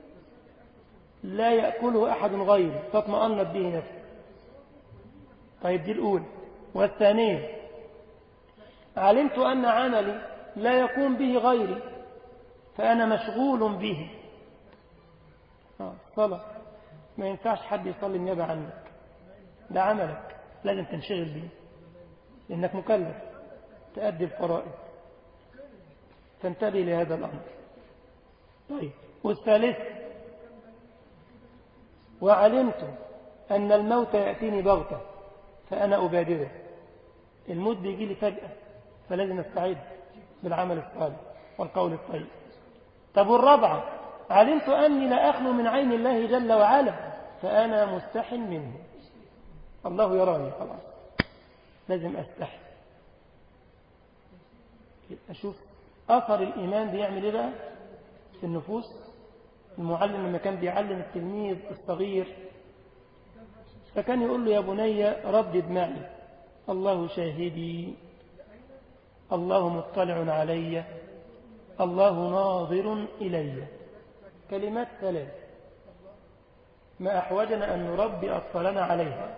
لا يأكله أحد غيري فاطمأنت به نفسي. طيب دي الأولى. والثانية علمت أن عملي لا يقوم به غيري فأنا مشغول به. صلاة ما ينفعش حد يصلي النيابة عنك، ده عملك لازم تنشغل به، لأنك مكلف تأدي الفرائض، فانتبه لهذا الأمر. طيب والثالث وعلمت أن الموت يأتيني بغتة فأنا أبادره. الموت بيجي لي فجأة فلازم أستعد بالعمل الصالح والقول الطيب. طب والرابعة علمت أني لا أخلو من عين الله جل وعلا فأنا مستح منه. الله يراني خلاص، لازم أستحي. أشوف أثر الإيمان بيعمل إيه بقى في النفوس. المعلم لما كان بيعلم التلميذ الصغير فكان يقول له يا بني ردد معي الله شاهدي، الله مطلع علي، الله ناظر إلي. كلمات ثلاث ما أحوجنا أن نربي أطفالنا عليها.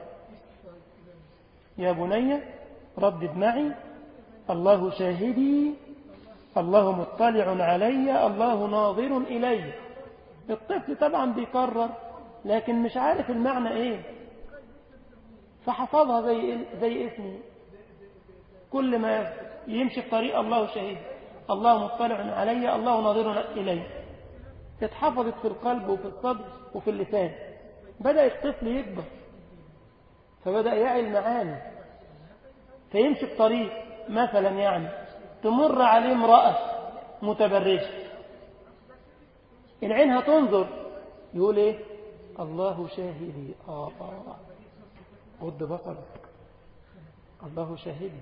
يا بني ردد معي الله شاهدي، الله مطلع علي، الله ناظر إلي. الطفل طبعا بيكرر لكن مش عارف المعنى إيه، فحفظها زي زي اسمي. كل ما يمشي في طريق الله شاهد، الله مطلع علي، الله ناظر إلي، اتحفظت في القلب وفي الصدر وفي اللسان. بدأ الطفل يكبر فبدأ يعي المعاني، فيمشي في طريق مثلا يعني تمر عليه امرأة متبرجة، العين هتنظر يقول ايه؟ الله شاهدي. آه آه غض بصرك، الله شاهدي.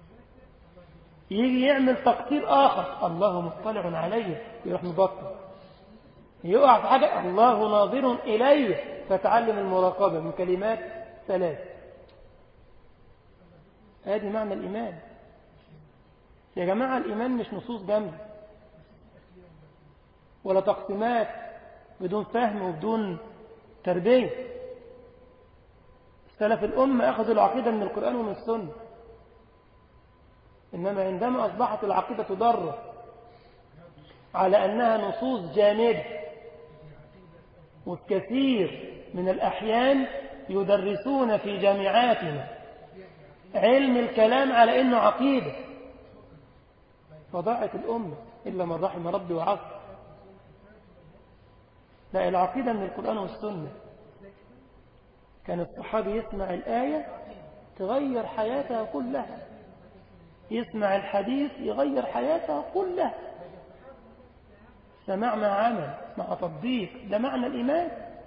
يجي يعمل تقصير آخر الله مطلع عليه يروح مبطل. يقع في حاجة الله ناظر إليه فتعلم المراقبة من كلمات ثلاث. هذه معنى الإيمان يا جماعة. الإيمان مش نصوص جامدة ولا تقسيمات بدون فهم وبدون تربية. سلف الأمة أخذوا العقيدة من القرآن ومن السنة. إنما عندما أصبحت العقيدة تدرس على أنها نصوص جامدة، وكثير من الأحيان يدرسون في جامعاتنا علم الكلام على أنه عقيدة، فضاعت الأمة إلا من رحم ربي وعصر. لا، العقيدة من القرآن والسنة. كان الصحابي يسمع الآية تغير حياتها كلها، يسمع الحديث يغير حياتها كلها. سماع مع عمل مع تطبيق، ده معنى الإيمان.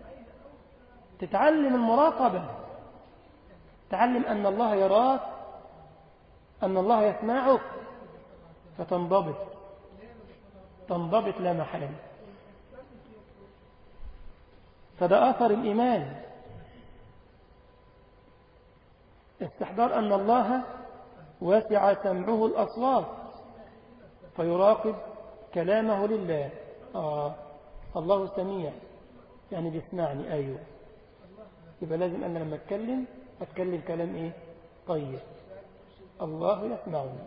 تتعلم المراقبة، تعلم أن الله يراك، أن الله يسمعك، فتنضبط تنضبط لا محالة. فده أثر الإيمان، استحضار أن الله واسع سمعه الأصوات فيراقب كلامه لله. آه الله سميع، يعني بيسمعني. أيوه، يبقى لازم أنا لما أتكلم أتكلم كلام إيه؟ طيب، الله يسمعني.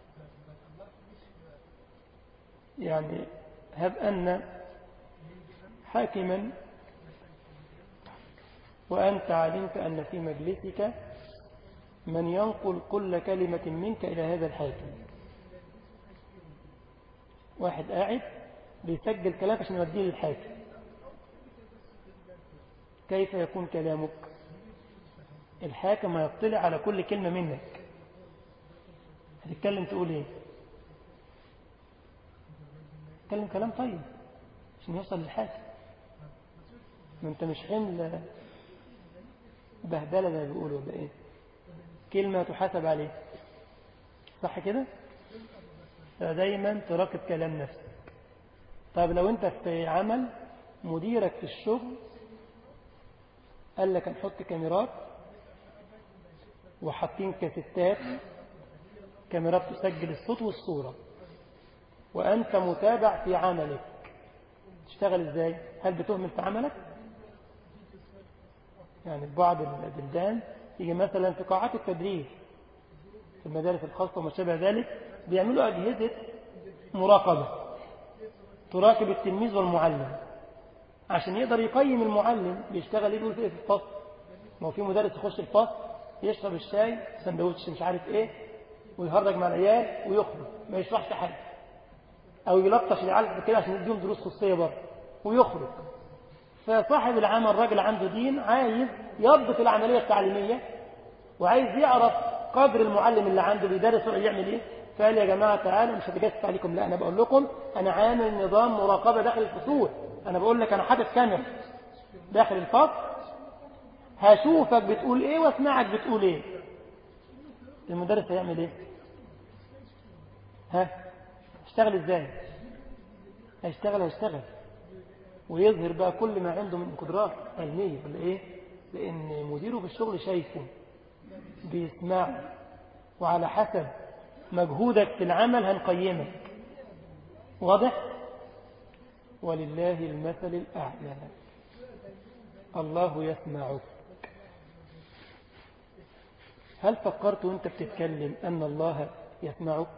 يعني هب أن حاكما وأنت علمت أن في مجلسك من ينقل كل كلمة منك إلى هذا الحاكم. واحد قاعد بيسجل كلام عشان يوديه للحاكم، كيف يكون كلامك؟ الحاكم يطلع على كل كلمة منك، هتتكلم تقول ايه؟ تتكلم كلام طيب عشان يوصل للحاكم، ما انت مش حمل بهدلة زي ما بيقولوا ولا ايه؟ كلمة تحاسب عليه، صح كده؟ فدايما تراقب كلام نفسك. طيب لو انت في عمل مديرك في الشغل قال لك هنحط كاميرات وحاطين كاسيتات، كاميرات تسجل الصوت والصورة، وأنت متابع في عملك، تشتغل ازاي؟ هل بتهمل في عملك؟ يعني بعض البلدان يجي مثلا في قاعات التدريس في المدارس الخاصة وما شابه ذلك بيعملوا أجهزة مراقبة تراقب التلميذ والمعلم عشان يقدر يقيم المعلم بيشتغل ايه، بيقول في الفصل. ما هو في مدرس يخش الفصل يشرب الشاي سندوتش مش عارف ايه ويهرج مع العيال ويخرج ما يشرحش حاجه، او يلطش العيال كده عشان يديهم دروس خصوصيه بره ويخرج. فصاحب العمل راجل عنده دين، عايز يضبط العمليه التعليميه وعايز يعرف قدر المعلم اللي عنده بيدرس يعمل ايه. فقال يا جماعه تعالوا، مش هتجسس عليكم، لا انا بقول لكم انا عامل نظام مراقبه داخل الفصول. انا بقول لك انا حاطط كاميرا داخل الفصل هشوفك بتقول ايه واسمعك بتقول ايه. المدرس هيعمل ايه؟ ها اشتغل ازاي؟ هيشتغل هيشتغل ويظهر بقى كل ما عنده من قدرات علميه ولا ايه، لان مديره في الشغل شايفه بيسمعه، وعلى حسب مجهودك في العمل هنقيمك. واضح؟ ولله المثل الأعلى. الله يسمعك. هل فكرت وانت بتتكلم أن الله يسمعك؟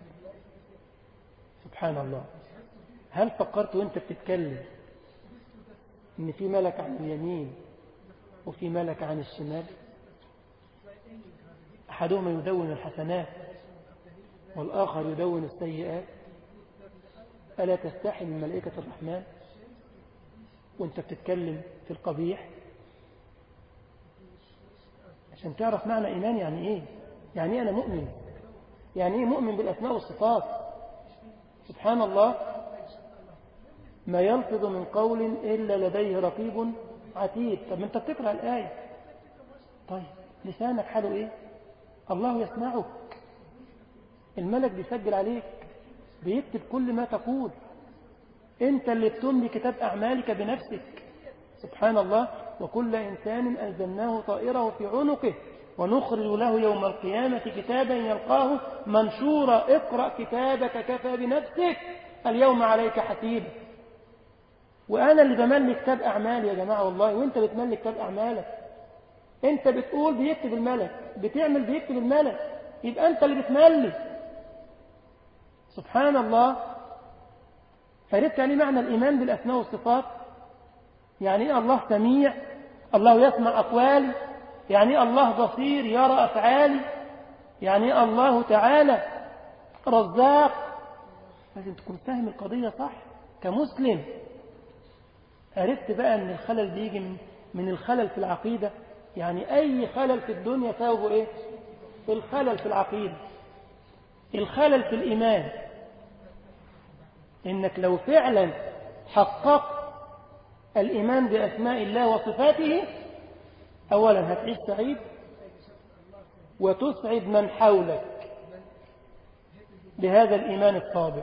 سبحان الله. هل فكرت وانت بتتكلم ان في ملك عن اليمين وفي ملك عن الشمال؟ أحدهما يدون الحسنات والآخر يدون السيئات. ألا تستحي من ملائكة الرحمن وانت بتتكلم في القبيح؟ عشان تعرف معنى إيمان يعني إيه. يعني إيه أنا مؤمن؟ يعني إيه مؤمن بالأسماء والصفات؟ سبحان الله، ما يلفظ من قول إلا لديه رقيب عتيد. طب انت بتقرأ الآية، طيب لسانك حاله إيه؟ الله يسمعك، الملك بيسجل عليك، بيكتب كل ما تقول، انت اللي بتملي كتاب أعمالك بنفسك. سبحان الله. وكل إنسان ألزمناه طائره في عنقه ونخرج له يوم القيامة كتابا يلقاه منشورا اقرأ كتابك كفى بنفسك اليوم عليك حسيبا. وأنا اللي بملي كتاب أعمالي يا جماعة والله، وانت بتملي كتاب أعمالك. انت بتقول بيكتب الملك، بتعمل بيكتب الملك، يبقى انت اللي بتملي. سبحان الله. عرفت يعني معنى الإيمان بالأسماء والصفات؟ يعني الله سميع، الله يسمع أقوالي، يعني الله بصير يرى أفعالي، يعني الله تعالى رزاق. لازم تكون فاهم القضية صح كمسلم. عرفت بقى أن الخلل بيجي من, من الخلل في العقيدة. يعني أي خلل في الدنيا سببه إيه؟ الخلل في العقيدة، الخلل في الإيمان. إنك لو فعلا حققت الإيمان بأسماء الله وصفاته، أولا هتعيش سعيد وتسعد من حولك بهذا الإيمان الصادق.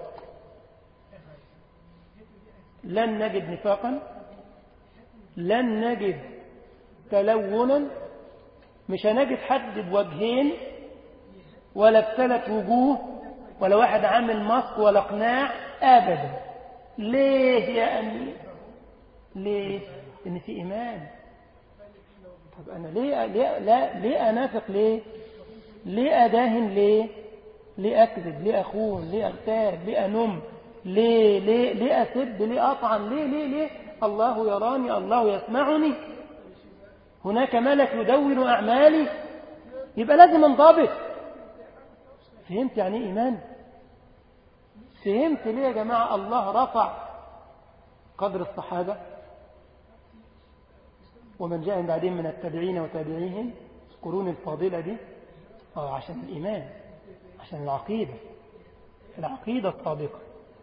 لن نجد نفاقا، لن نجد تلونا، مش هنجد حد بوجهين ولا بثلاث وجوه ولا واحد عامل ماسك ولا قناع أبدا. ليه يا أمير؟ ليه؟ إن في إيمان. طب أنا ليه ليه لا ليه أنافق؟ ليه ليه أداهن؟ ليه ليه أكذب؟ ليه أخون؟ ليه أغتاب؟ ليه أنم؟ ليه ليه ليه أسب؟ ليه أطعن؟ ليه ليه ليه الله يراني، الله يسمعني، هناك ملك يدون أعمالي. يبقى لازم انضبط. فهمت يعني إيه إيمان؟ فهمت ليه يا جماعة الله رفع قدر الصحابة ومن جاء من بعدهم من التابعين وتابعيهم القرون الفاضلة دي؟ آه عشان الإيمان، عشان العقيدة، العقيدة الصادقة.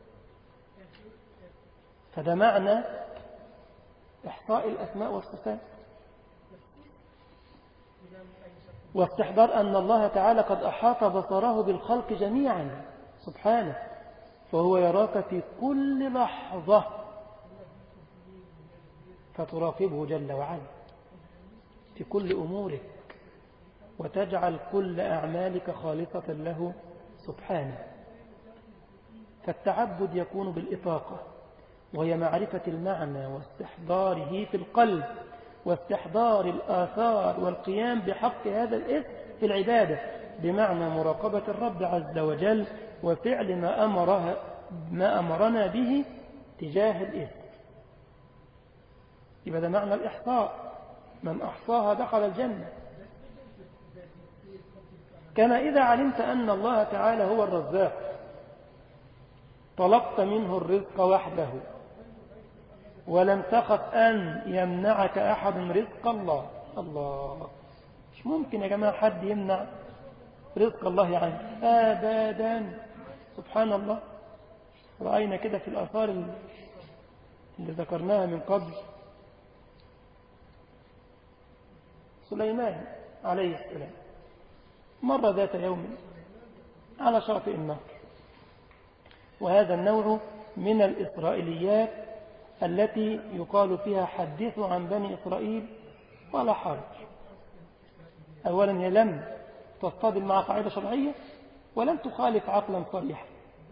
فده معنى إحصاء الأسماء والصفات، واستحضار أن الله تعالى قد أحاط بصره بالخلق جميعا سبحانه، فهو يراك في كل لحظة فتراقبه جل وعلا في كل أمورك، وتجعل كل أعمالك خالصة له سبحانه. فالتعبد يكون بالإطاقة، وهي معرفة المعنى واستحضاره في القلب، واستحضار الآثار والقيام بحق هذا الاسم في العبادة، بمعنى مراقبة الرب عز وجل وفعل ما أمره ما أمرنا به تجاه الاسم. يبقى ده معنى الإحصاء، من أحصاها دخل الجنة. كما إذا علمت أن الله تعالى هو الرزاق طلبت منه الرزق وحده، ولم تخف أن يمنعك أحد رزق الله. الله، مش ممكن يا جماعة حد يمنع رزق الله عنه أبدا. سبحان الله. رأينا كده في الآثار اللي ذكرناها من قبل سليمان عليه السلام مر ذات يوم على شاطئ النهر، وهذا النوع من الإسرائيليات التي يقال فيها حدثوا عن بني إسرائيل ولا حرج. أولا هي لم تصطدم مع قاعدة شرعية ولم تخالف عقلا صريحا.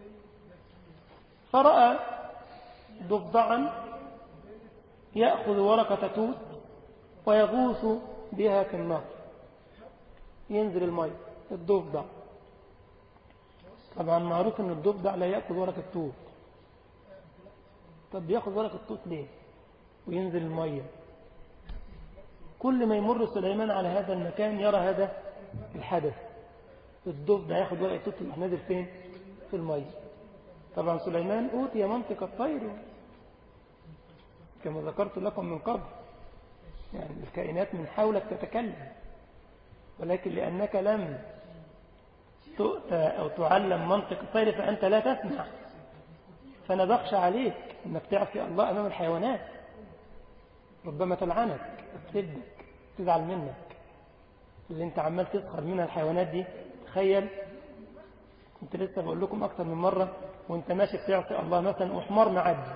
فرأى ضفدعا يأخذ ورقة توت ويغوص بها في النهر، ينزل الماء الضفدع. طبعا معروف أن الضفدع لا يأخذ ورقة توت. طب بيأخذ ورقة توت ليه وينزل الماء؟ كل ما يمر سليمان على هذا المكان يرى هذا الحدث، الضفدع يأخذ ورقة توت يروح نازل فين؟ في الماء. طبعا سليمان أوتي منطق الطير كما ذكرت لكم من قبل، يعني الكائنات من حولك تتكلم، ولكن لأنك لم تؤتى أو تعلم منطق الطير فأنت لا تسمع. فأنا بخشى عليك أنك تعصي الله أمام الحيوانات، ربما تلعنك، تسبك، تزعل منك، اللي انت عمال تسخر منها الحيوانات دي. تخيل، كنت لسه بقول لكم أكثر من مرة، وانت ماشي بتعصي الله مثلا وحمار معدي،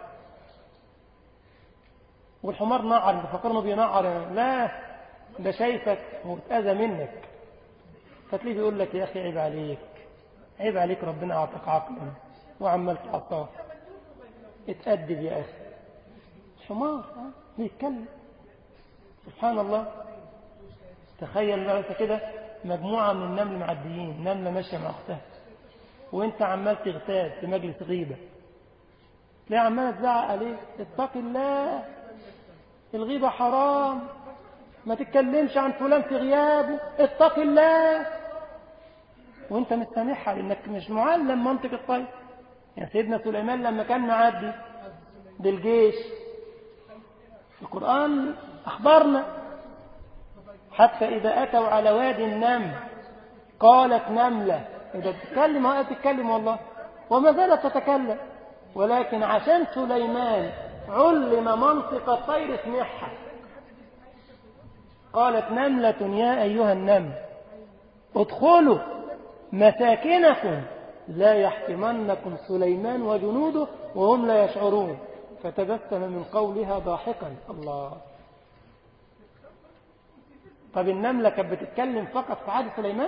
والحمار نعر، انت فكرنه بينعر؟ لا، ده شايفك واتأذى منك، فتلاقيه بيقول لك يا أخي عيب عليك، عيب عليك، ربنا أعطاك عقلا وعمال تعصاه، اتأدب يا أخي. حمار بيتكلم. سبحان الله. تخيل بقى كده مجموعة من النمل معديين، نملة ماشية مع أختها، وانت عمال تغتاب في مجلس غيبة، تلاقي عمال تزعق عليه اتق الله، الغيبة حرام، ما تتكلمش عن فلان في غيابه، اتق الله، وانت مستمعها لانك مش معلم منطق الطيب. يعني سيدنا سليمان لما كان معدي بالجيش، القرآن أخبرنا حتى إذا أتوا على وادي النمل قالت نملة، إذا تتكلم وقت تتكلم والله، وما زالت تتكلم، ولكن عشان سليمان علم منطق الطير اسمعها. قالت نملة يا أيها النمل ادخلوا مساكنكم لا يحطمنكم سليمان وجنوده وهم لا يشعرون، فتبسم من قولها ضاحكا. الله. طب النملة كانت بتتكلم فقط في عهد سليمان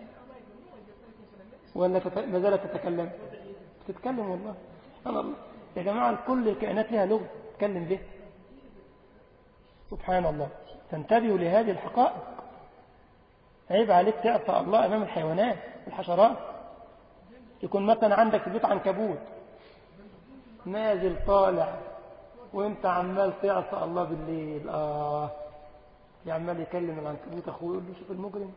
ولا ما زالت تتكلم؟ بتتكلم والله. سبحان الله يا جماعة، كل الكائنات لها لغة تتكلم به. سبحان الله. تنتبهوا لهذه الحقائق. عيب عليك تعصى الله أمام الحيوانات والحشرات. يكون مثلا عندك في البيت عنكبوت نازل طالع وانت عمال تعصى الله بالليل، آه يعمل يكلم العنكبوت أخوه يقول له شوف المجرم،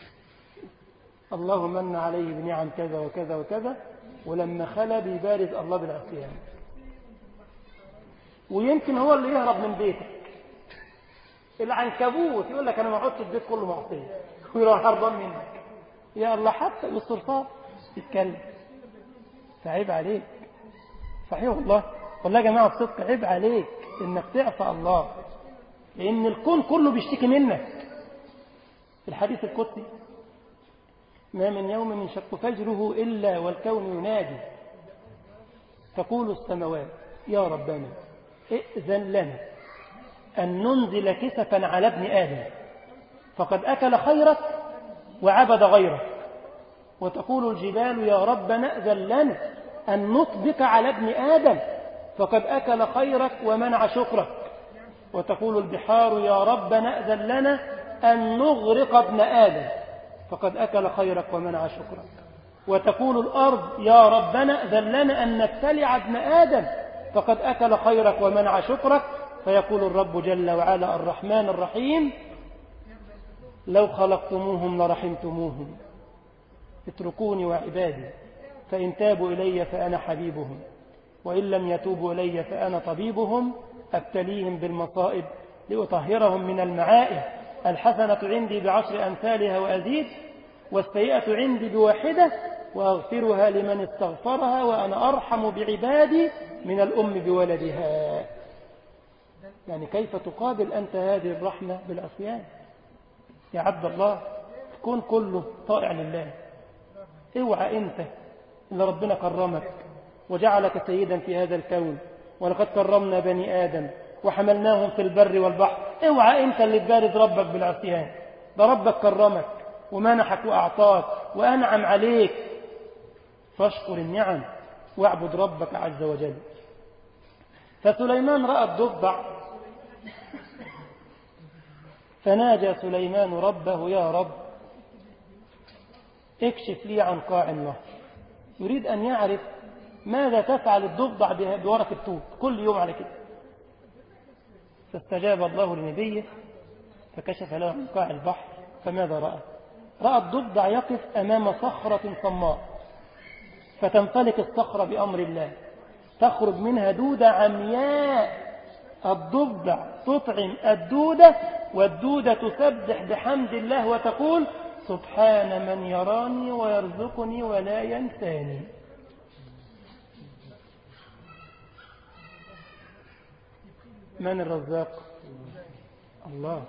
الله من عليه بنعم كذا وكذا وكذا، ولما خلى بيبارز الله بالعصيان. ويمكن هو اللي يهرب من بيتك. العنكبوت يقول لك أنا ما اقعدش البيت كله معصية ويروح هربان منك. يا الله، حتى بالصرصار يتكلم. فعيب عليك. صحيح والله. والله يا جماعة بصدق عيب عليك إنك تعصى الله، لأن الكون كله بيشتكي منك. في الحديث القدسي ما من يوم ينشق فجره إلا والكون ينادي، تقول السماوات يا ربنا ائذن لنا أن ننزل كسفا على ابن آدم فقد أكل خيرك وعبد غيرك، وتقول الجبال يا ربنا ائذن لنا أن نطبق على ابن آدم فقد أكل خيرك ومنع شكرك، وتقول البحار يا ربنا ائذن لنا أن نغرق ابن آدم فقد أكل خيرك ومنع شكرك، وتقول الأرض يا ربنا ائذن لنا أن نبتلع ابن آدم فقد أكل خيرك ومنع شكرك، فيقول الرب جل وعلا الرحمن الرحيم لو خلقتموهم لرحمتموهم اتركوني وعبادي فإن تابوا إلي فأنا حبيبهم وإن لم يتوبوا إلي فأنا طبيبهم أبتليهم بالمصائب لأطهرهم من المعائب، الحسنة عندي بعشر أمثالها وأزيد والسيئة عندي بواحدة وأغفرها لمن استغفرها وأنا أرحم بعبادي من الأم بولدها. يعني كيف تقابل أنت هذه الرحمة بالعصيان يا عبد الله؟ الكون كله طائع لله. اوعى أنت اللي ربنا كرمك وجعلك سيدا في هذا الكون، ولقد كرمنا بني آدم وحملناهم في البر والبحر، اوعى أنت اللي تبارز ربك بالعصيان. ده ربك كرمك ومنحك وأعطاك وأنعم عليك، فاشكر النعم واعبد ربك عز وجل. فسليمان رأى الضفدع فناجى سليمان ربه يا رب اكشف لي عن قاع النهر. يريد أن يعرف ماذا تفعل الضفدع بورق التوت كل يوم على كده. فاستجاب الله لنبيه فكشف له عن قاع البحر. فماذا رأى؟ رأى الضفدع يقف أمام صخرة صماء فتنفلق الصخرة بأمر الله، تخرج منها دودة عمياء. الضفدع تطعم الدودة والدودة تسبح بحمد الله وتقول سبحان من يراني ويرزقني ولا ينساني. من الرزاق؟ الله.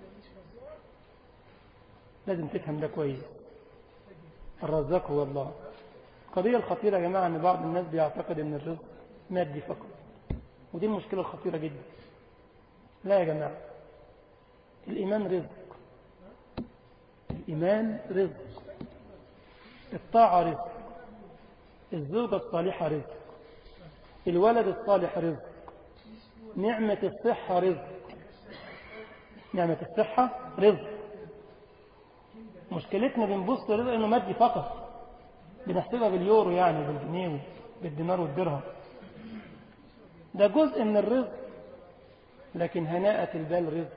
لازم تفهم ده كويس. الرزاق هو الله. القضية الخطيرة يا جماعة أن بعض الناس بيعتقد أن الرزق مادي فقط، ودي المشكلة الخطيرة جدا. لا يا جماعة، الإيمان رزق. الإيمان رزق، الطاعة رزق، الزوجة الصالحة رزق، الولد الصالح رزق، نعمة الصحة رزق. نعمة الصحة رزق. مشكلتنا بنبص رزق إنه مادي فقط. بنحسبها باليورو يعني بالجنيه بالدينار والدرهم. ده جزء من الرزق. لكن هناءة البال رزق،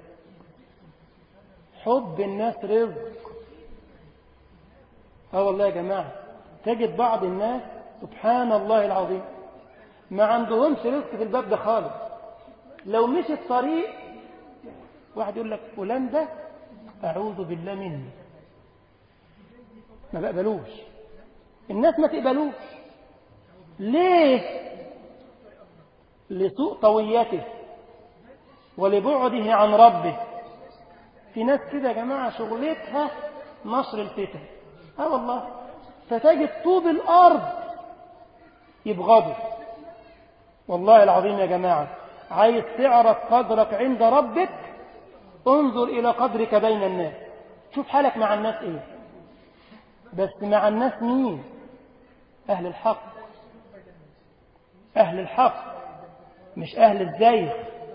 حب الناس رزق. اه والله يا جماعة، تجد بعض الناس سبحان الله العظيم ما عندهمش رزق في الباب ده خالص. لو مشي الطريق واحد يقول لك فلان ده أعوذ بالله مني، ما بقبلوش، الناس ما تقبلوش. ليه؟ لسوء طويته ولبعده عن ربه. في ناس كده يا جماعة شغلتها نشر الفتن. اه والله، فتجد طوب الأرض يبغضه. والله العظيم يا جماعة، عايز تعرف قدرك عند ربك، انظر إلى قدرك بين الناس. شوف حالك مع الناس ايه. بس مع الناس مين؟ أهل الحق، أهل الحق مش أهل الزيغ.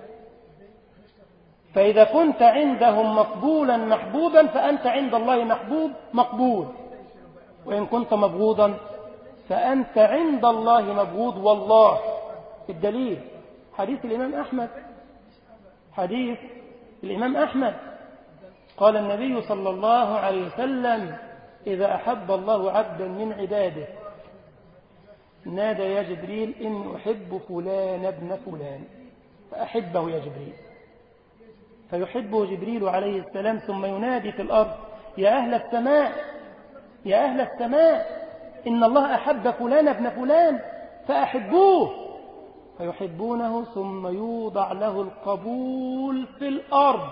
فإذا كنت عندهم مقبولا محبوبا فأنت عند الله محبوب مقبول، وإن كنت مبغوضا فأنت عند الله مبغوض. والله الدليل حديث الإمام أحمد، حديث الإمام أحمد قال النبي صلى الله عليه وسلم: إذا أحب الله عبدا من عباده نادى يا جبريل إني أحب فلان ابن فلان فأحبه يا جبريل. فيحبه جبريل عليه السلام ثم ينادي في الأرض: يا أهل السماء، يا أهل السماء، إن الله أحب فلان ابن فلان فأحبوه. فيحبونه ثم يوضع له القبول في الأرض.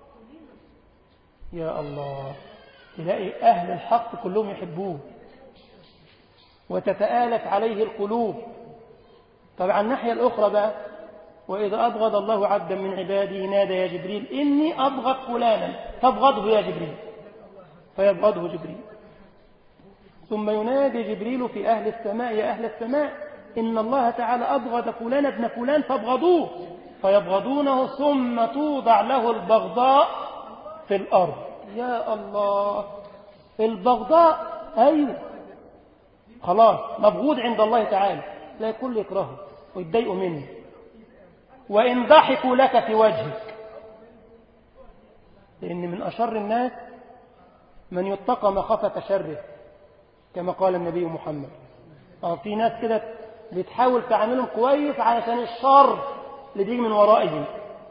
يا الله، تلاقي أهل الحق كلهم يحبوه وتتآلف عليه القلوب. طبعا الناحية الأخرى بقى: وإذا أبغض الله عبدا من عباده نادى يا جبريل إني أبغض فلانا فابغضه يا جبريل. فيبغضه جبريل ثم ينادي جبريل في أهل السماء: يا أهل السماء، إن الله تعالى أبغض فلان ابن فلان فابغضوه. فيبغضونه ثم توضع له البغضاء في الأرض. يا الله، البغضاء أيوه خلاص مبغوض عند الله تعالى، لا الكل يكرهه ويتضايقوا منه، وإن ضحكوا لك في وجهك. لأن من أشر الناس من يتقى مخافة شره، كما قال النبي محمد. اه في ناس كده بتحاول تعاملهم كويس علشان الشر اللي بيجي من ورائهم.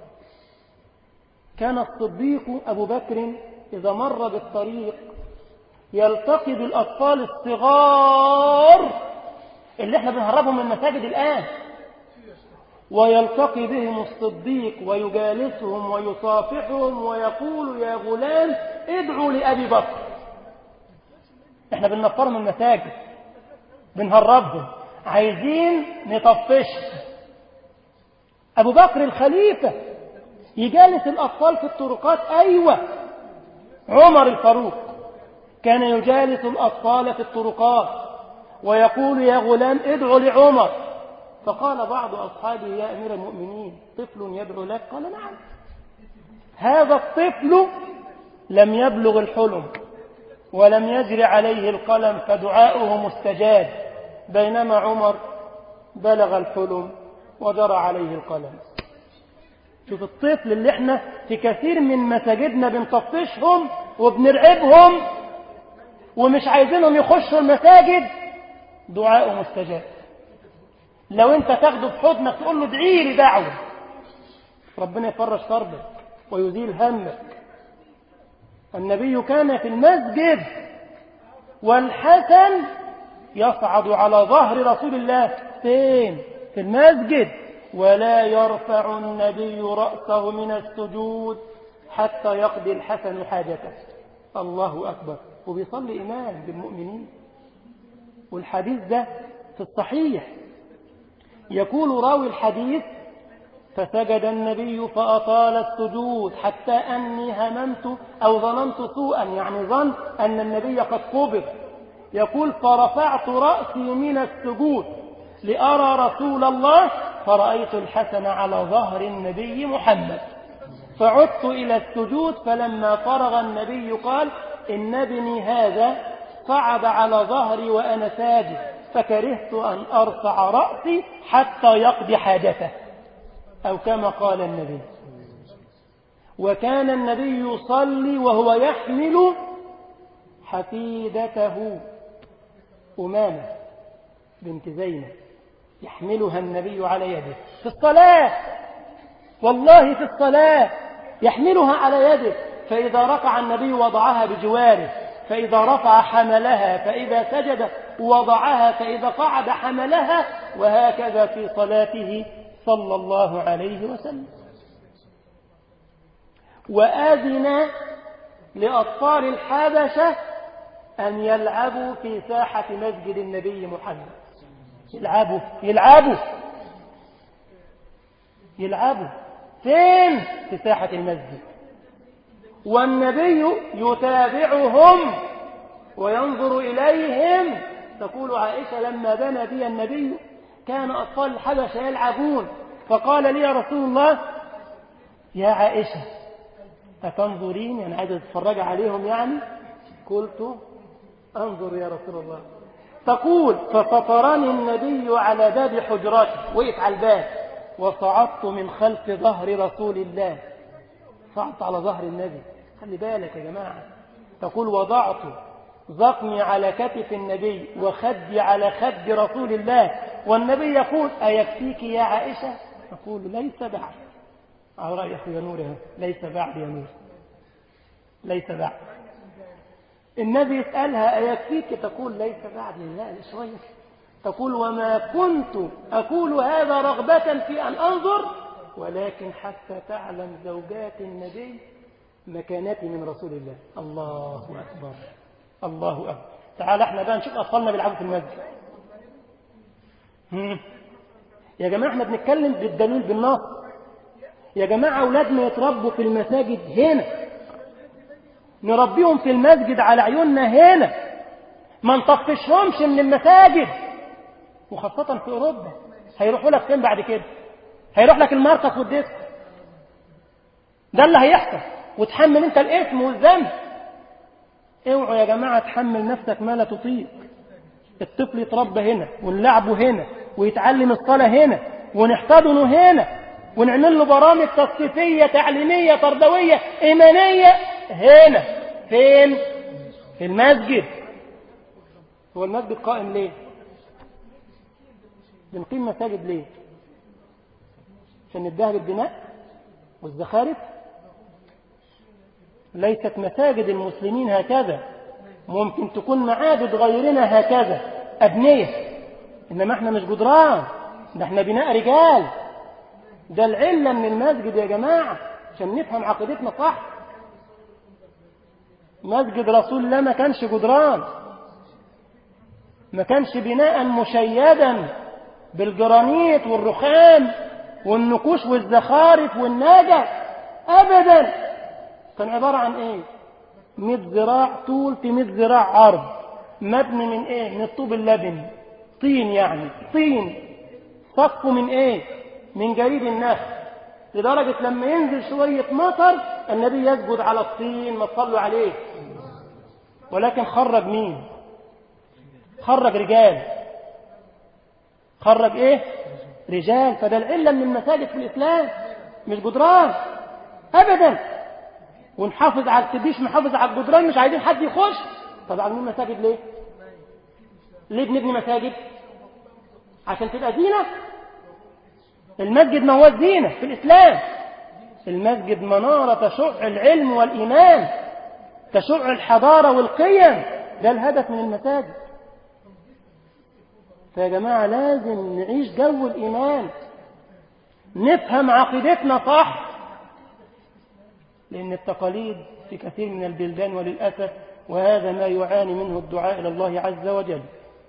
كان الصديق أبو بكر إذا مر بالطريق يلتقي بالأطفال الصغار اللي احنا بنهربهم من المساجد الآن، ويلتقي بهم الصديق ويجالسهم ويصافحهم ويقول: يا غلام ادعوا لأبي بكر. احنا بننفرهم من المساجد، بنهربهم، عايزين نطفش. أبو بكر الخليفة يجالس الأطفال في الطرقات. أيوة، عمر الفاروق كان يجالس الأطفال في الطرقات ويقول: يا غلام ادعوا لعمر. فقال بعض أصحابه: يا أمير المؤمنين، طفل يدعو لك؟ قال: نعم، هذا الطفل لم يبلغ الحلم ولم يجري عليه القلم فدعاؤه مستجاب، بينما عمر بلغ الحلم وجرى عليه القلم. شوف الطفل اللي احنا في كثير من مساجدنا بنطفشهم وبنرعبهم ومش عايزينهم يخشوا المساجد، دعاؤه مستجاب. لو انت تاخده في حضنك تقول له: ادعي لي دعوة، ربنا يفرج كربك ويزيل همك. النبي كان في المسجد والحسن يصعد على ظهر رسول الله. فين؟ في المسجد. ولا يرفع النبي رأسه من السجود حتى يقضي الحسن حاجته. الله أكبر. وبيصلي إمام بالمؤمنين. والحديث ده في الصحيح. يقول راوي الحديث: فسجد النبي فأطال السجود حتى أني هممت أو ظننت سوءا، يعني ظن أن النبي قد قبض. يقول: فرفعت رأسي من السجود لأرى رسول الله فرأيت الحسن على ظهر النبي محمد، فعدت إلى السجود، فلما فرغ النبي قال: إن ابني هذا صعد على ظهري وأنا ساجد فكرهت أن أرفع رأسي حتى يقضي حاجته، أو كما قال النبي. وكان النبي يصلي وهو يحمل حفيدته أمامة بنت زينب، يحملها النبي على يده في الصلاة، والله في الصلاة يحملها على يده، فإذا ركع النبي وضعها بجواره، فإذا رفع حملها، فإذا سجد وضعها، فإذا قعد حملها، وهكذا في صلاته صلى الله عليه وسلم. وآذن لأطفال الحبشة أن يلعبوا في ساحة مسجد النبي محمد. يلعبوا يلعبوا يلعبوا فين؟ في ساحة المسجد، والنبي يتابعهم وينظر إليهم. تقول عائشة لما بنى بي النبي كان أطفال الحبشة يلعبون، فقال لي يا رسول الله يا عائشة أتنظرين؟ يعني عايزة تتفرج عليهم يعني؟ قلت أنظر يا رسول الله. تقول ففطرني النبي على باب حجراته، وقف على الباب، وصعدت من خلف ظهر رسول الله، صعدت على ظهر النبي. خلي بالك يا جماعة. تقول وضعت ذقني على كتف النبي وخدي على خد رسول الله، والنبي يقول أيكفيك يا عائشة؟ تقول ليس بعد. على رأي أخويا نور، ليس بعد يا نور، ليس بعد. النبي يسألها أيكفيك؟ تقول ليس بعد. لا شوية. تقول وما كنت أقول هذا رغبة في أن أنظر، ولكن حتى تعلم زوجات النبي مكانتي من رسول الله. الله أكبر الله أكبر. تعال احنا بقى نشوف أطفالنا بيلعبوا في المسجد. يا جماعة احنا بنتكلم بالدليل بالنص. يا جماعة أولادنا يتربوا في المساجد هنا، نربيهم في المسجد على عيوننا هنا، ما نطفشهمش من المساجد، وخاصة في أوروبا. هيروحوا لك فين بعد كده؟ هيروح لك المرقص والديسك، ده اللي هيحصل، وتحمل انت الاسم والذنب. اوعوا يا جماعة تحمل نفسك ما لا تطيق. الطفل يتربى هنا، ونلعبه هنا، ويتعلم الصلاة هنا، ونحتضنه هنا، ونعمل له برامج تثقيفية تعليمية تربوية إيمانية هنا. فين؟ في المسجد. هو المسجد قائم ليه؟ بنقيم مساجد ليه؟ عشان نديها بالبناء والزخارف؟ ليست مساجد المسلمين هكذا، ممكن تكون معابد غيرنا هكذا أبنية، إنما احنا مش جدران، ده احنا بناء رجال. ده العلة من المسجد يا جماعة عشان نفهم عقيدتنا صح. مسجد رسول الله ما كانش جدران، ما كانش بناء مشيدا بالجرانيت والرخام والنقوش والزخارف والنجف أبدا. كان عبارة عن ايه؟ مئة ذراع طول في مئة ذراع عرض، مبني من ايه؟ من الطوب اللبن، طين يعني طين. سقفه من ايه؟ من جريد النخل، لدرجة لما ينزل شوية مطر النبي يسجد على الطين ما تصلوا عليه. ولكن خرج مين؟ خرج رجال. خرج ايه؟ رجال. فده العلة من المساجد في الإسلام، مش جدران أبدا. ونحافظ على التديش، نحافظ على الجدران، مش عايزين حد يخش. طب عاملين مساجد ليه؟ ليه بنبني مساجد؟ عشان تبقى زينة؟ المسجد ما هو زينة في الإسلام. المسجد منارة تشع العلم والإيمان، تشع الحضارة والقيم، ده الهدف من المساجد. فيا جماعة لازم نعيش جو الإيمان، نفهم عقيدتنا صح، لأن التقاليد في كثير من البلدان وللأسف، وهذا ما يعاني منه الدعاء إلى الله عز وجل،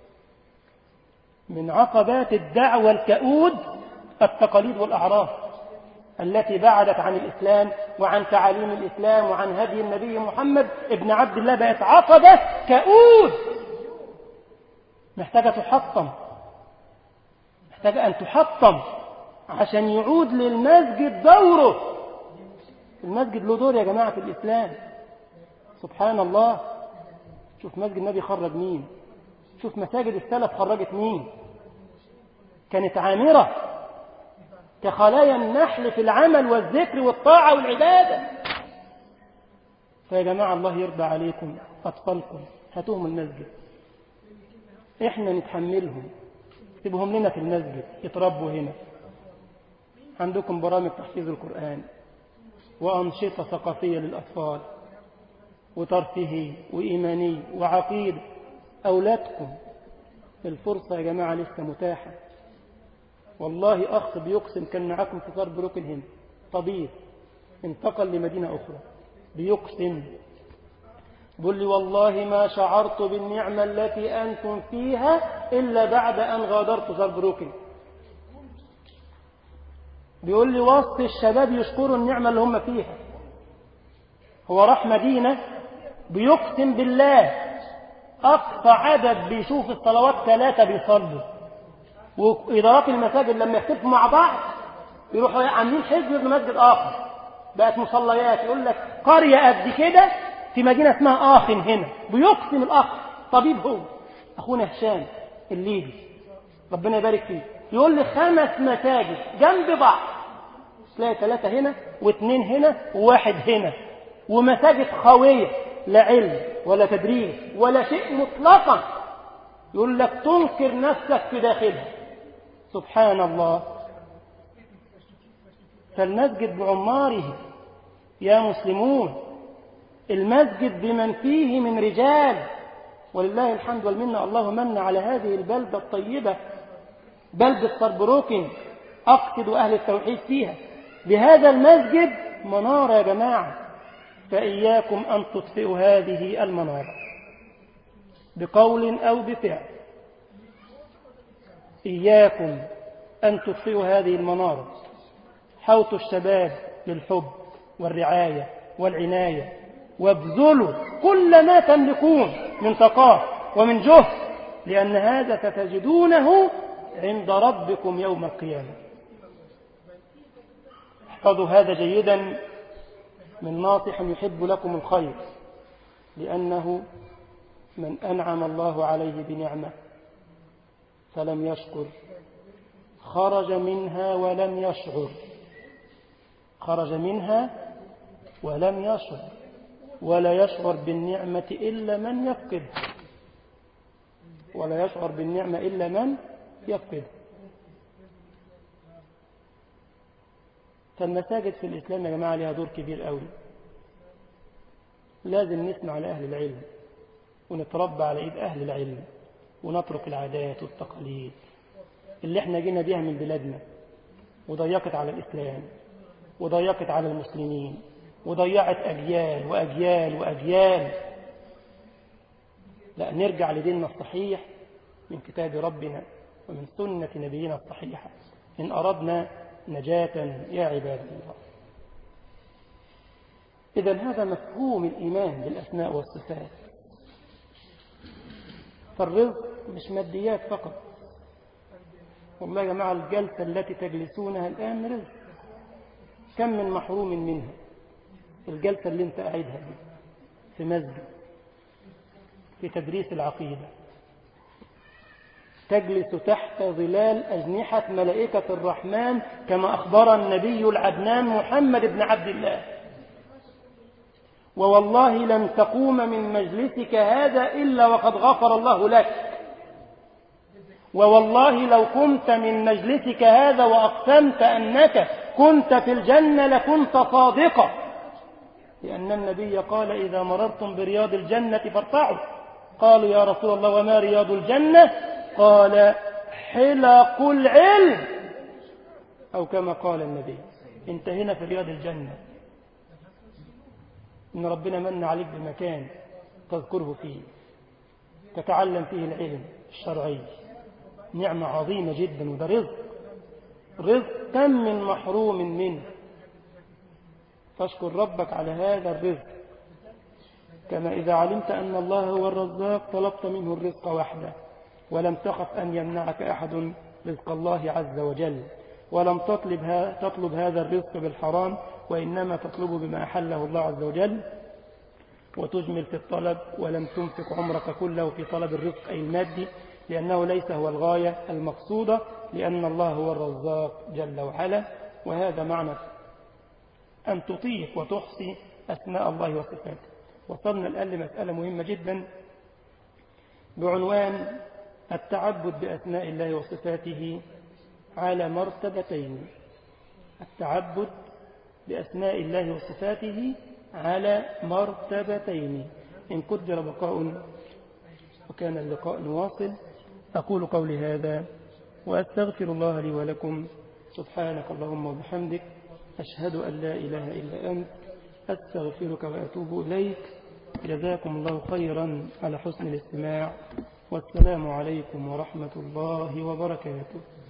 من عقبات الدعوة الكؤود التقاليد والأعراف التي بعدت عن الإسلام وعن تعاليم الإسلام وعن هدي النبي محمد ابن عبد الله. بقت عقبة كؤود محتاجة تحطم، محتاجة أن تحطم عشان يعود للمسجد دوره. المسجد له دور يا جماعة في الإسلام، سبحان الله. شوف مسجد النبي خرج مين، شوف مساجد السلف خرجت مين، كانت عامرة كخلايا النحل في العمل والذكر والطاعة والعبادة. فيا جماعة الله يرضى عليكم، أطفالكم هاتوهم المسجد، إحنا نتحملهم، سيبهم لنا في المسجد يتربوا هنا. عندكم برامج تحفيظ القرآن وأنشطة ثقافية للأطفال وترفيهي وإيماني وعقيدة. أولادكم الفرصة يا جماعة لسه متاحة. والله أخ بيقسم كان معاكم في صار بروكن هنا، طبيب انتقل لمدينة أخرى، بيقسم بيقول لي والله ما شعرت بالنعمة التي أنتم فيها إلا بعد أن غادرت صار بروكن. بيقول لي وسط الشباب يشكروا النعمة اللي هم فيها. هو راح مدينة بيقسم بالله أقصى عدد بيشوف الصلوات ثلاثة بيصلوا، وإدارات المساجد لما يختلفوا مع بعض يروحوا عاملين حزب ابن مسجد آخر، بقت مصليات. يقول لك قرية قد كده في مدينة اسمها آخن هنا، بيقسم الأخ طبيب هو أخونا هشام الليبي ربنا يبارك فيه، يقول لي خمس مساجد جنب بعض، تلاقي ثلاثة هنا واثنين هنا وواحد هنا، ومساجد خاوية لا علم ولا تدريس ولا شيء مطلقا. يقول لك تنكر نفسك في داخلها. سبحان الله. فالمسجد بعماره يا مسلمون، المسجد بمن فيه من رجال، ولله الحمد والمنة. الله من على هذه البلدة الطيبة، بلدة صربروكن، أقصد أهل التوحيد فيها، بهذا المسجد منارة يا جماعة. فإياكم أن تطفئوا هذه المنارة بقول أو بفعل، إياكم أن تطفئوا هذه المنارة. حوطوا الشباب للحب والرعاية والعناية، وابذلوا كل ما تملكون من طاقات ومن جهد، لأن هذا ستجدونه عند ربكم يوم القيامة. احفظوا هذا جيدا من ناصح يحب لكم الخير، لأنه من أنعم الله عليه بنعمة فلم يشكر خرج منها ولم يشعر، خرج منها ولم يشعر، ولا يشعر بالنعمة إلا من يفقد، ولا يشعر بالنعمة إلا من يفقد. فالمساجد في الإسلام يا جماعة لها دور كبير قوي. لازم نسمع لأهل العلم ونتربى على إيد أهل العلم، ونترك العادات والتقاليد اللي احنا جينا بيها من بلادنا وضيقت على الإسلام وضيقت على المسلمين وضيعت أجيال وأجيال وأجيال. لا، نرجع لديننا الصحيح من كتاب ربنا ومن سنة نبينا الصحيحة إن أردنا نجاة يا عباد الله. إذن هذا مفهوم الإيمان بالأسماء والصفات. فالرزق مش ماديات فقط. والله يا جماعة الجلسة التي تجلسونها الآن رزق، كم من محروم منها. الجلسة اللي انت قاعدها دي في مسجد في تدريس العقيدة، تجلس تحت ظلال أجنحة ملائكة الرحمن كما أخبر النبي العدنان محمد بن عبد الله. ووالله لن تقوم من مجلسك هذا إلا وقد غفر الله لك. ووالله لو قمت من مجلسك هذا وأقسمت أنك كنت في الجنة لكنت صادقا، لأن النبي قال إذا مررتم برياض الجنة فارتعوا. قالوا يا رسول الله وما رياض الجنة؟ قال حلق العلم، أو كما قال النبي. انت هنا في رياض الجنة، إن ربنا من عليك بمكان تذكره فيه، تتعلم فيه العلم الشرعي، نعمة عظيمة جدا. وده رزق، رزق كم من محروم منه. فاشكر ربك على هذا الرزق، كما إذا علمت أن الله هو الرزاق طلبت منه الرزق وحده، ولم تخف أن يمنعك أحد رزق الله عز وجل، ولم تطلب, تطلب هذا الرزق بالحرام، وإنما تطلبه بما أحله الله عز وجل. وتجمل في الطلب ولم تنفق عمرك كله في طلب الرزق أي المادي، لأنه ليس هو الغاية المقصودة، لأن الله هو الرزاق جل وعلا. وهذا معنى أن تطيق وتحصي أسماء الله وصفاته. وصلنا الآن لمسألة مهمة جدا بعنوان التعبد بأسماء الله وصفاته على مرتبتين. التعبد بأسماء الله وصفاته على مرتبتين. إن قدر بقاء وكان اللقاء واصل. أقول قولي هذا وأستغفر الله لي ولكم. سبحانك اللهم وبحمدك، أشهد أن لا إله إلا أنت، أستغفرك وأتوب إليك. جزاكم الله خيرا على حسن الاستماع، والسلام عليكم ورحمة الله وبركاته.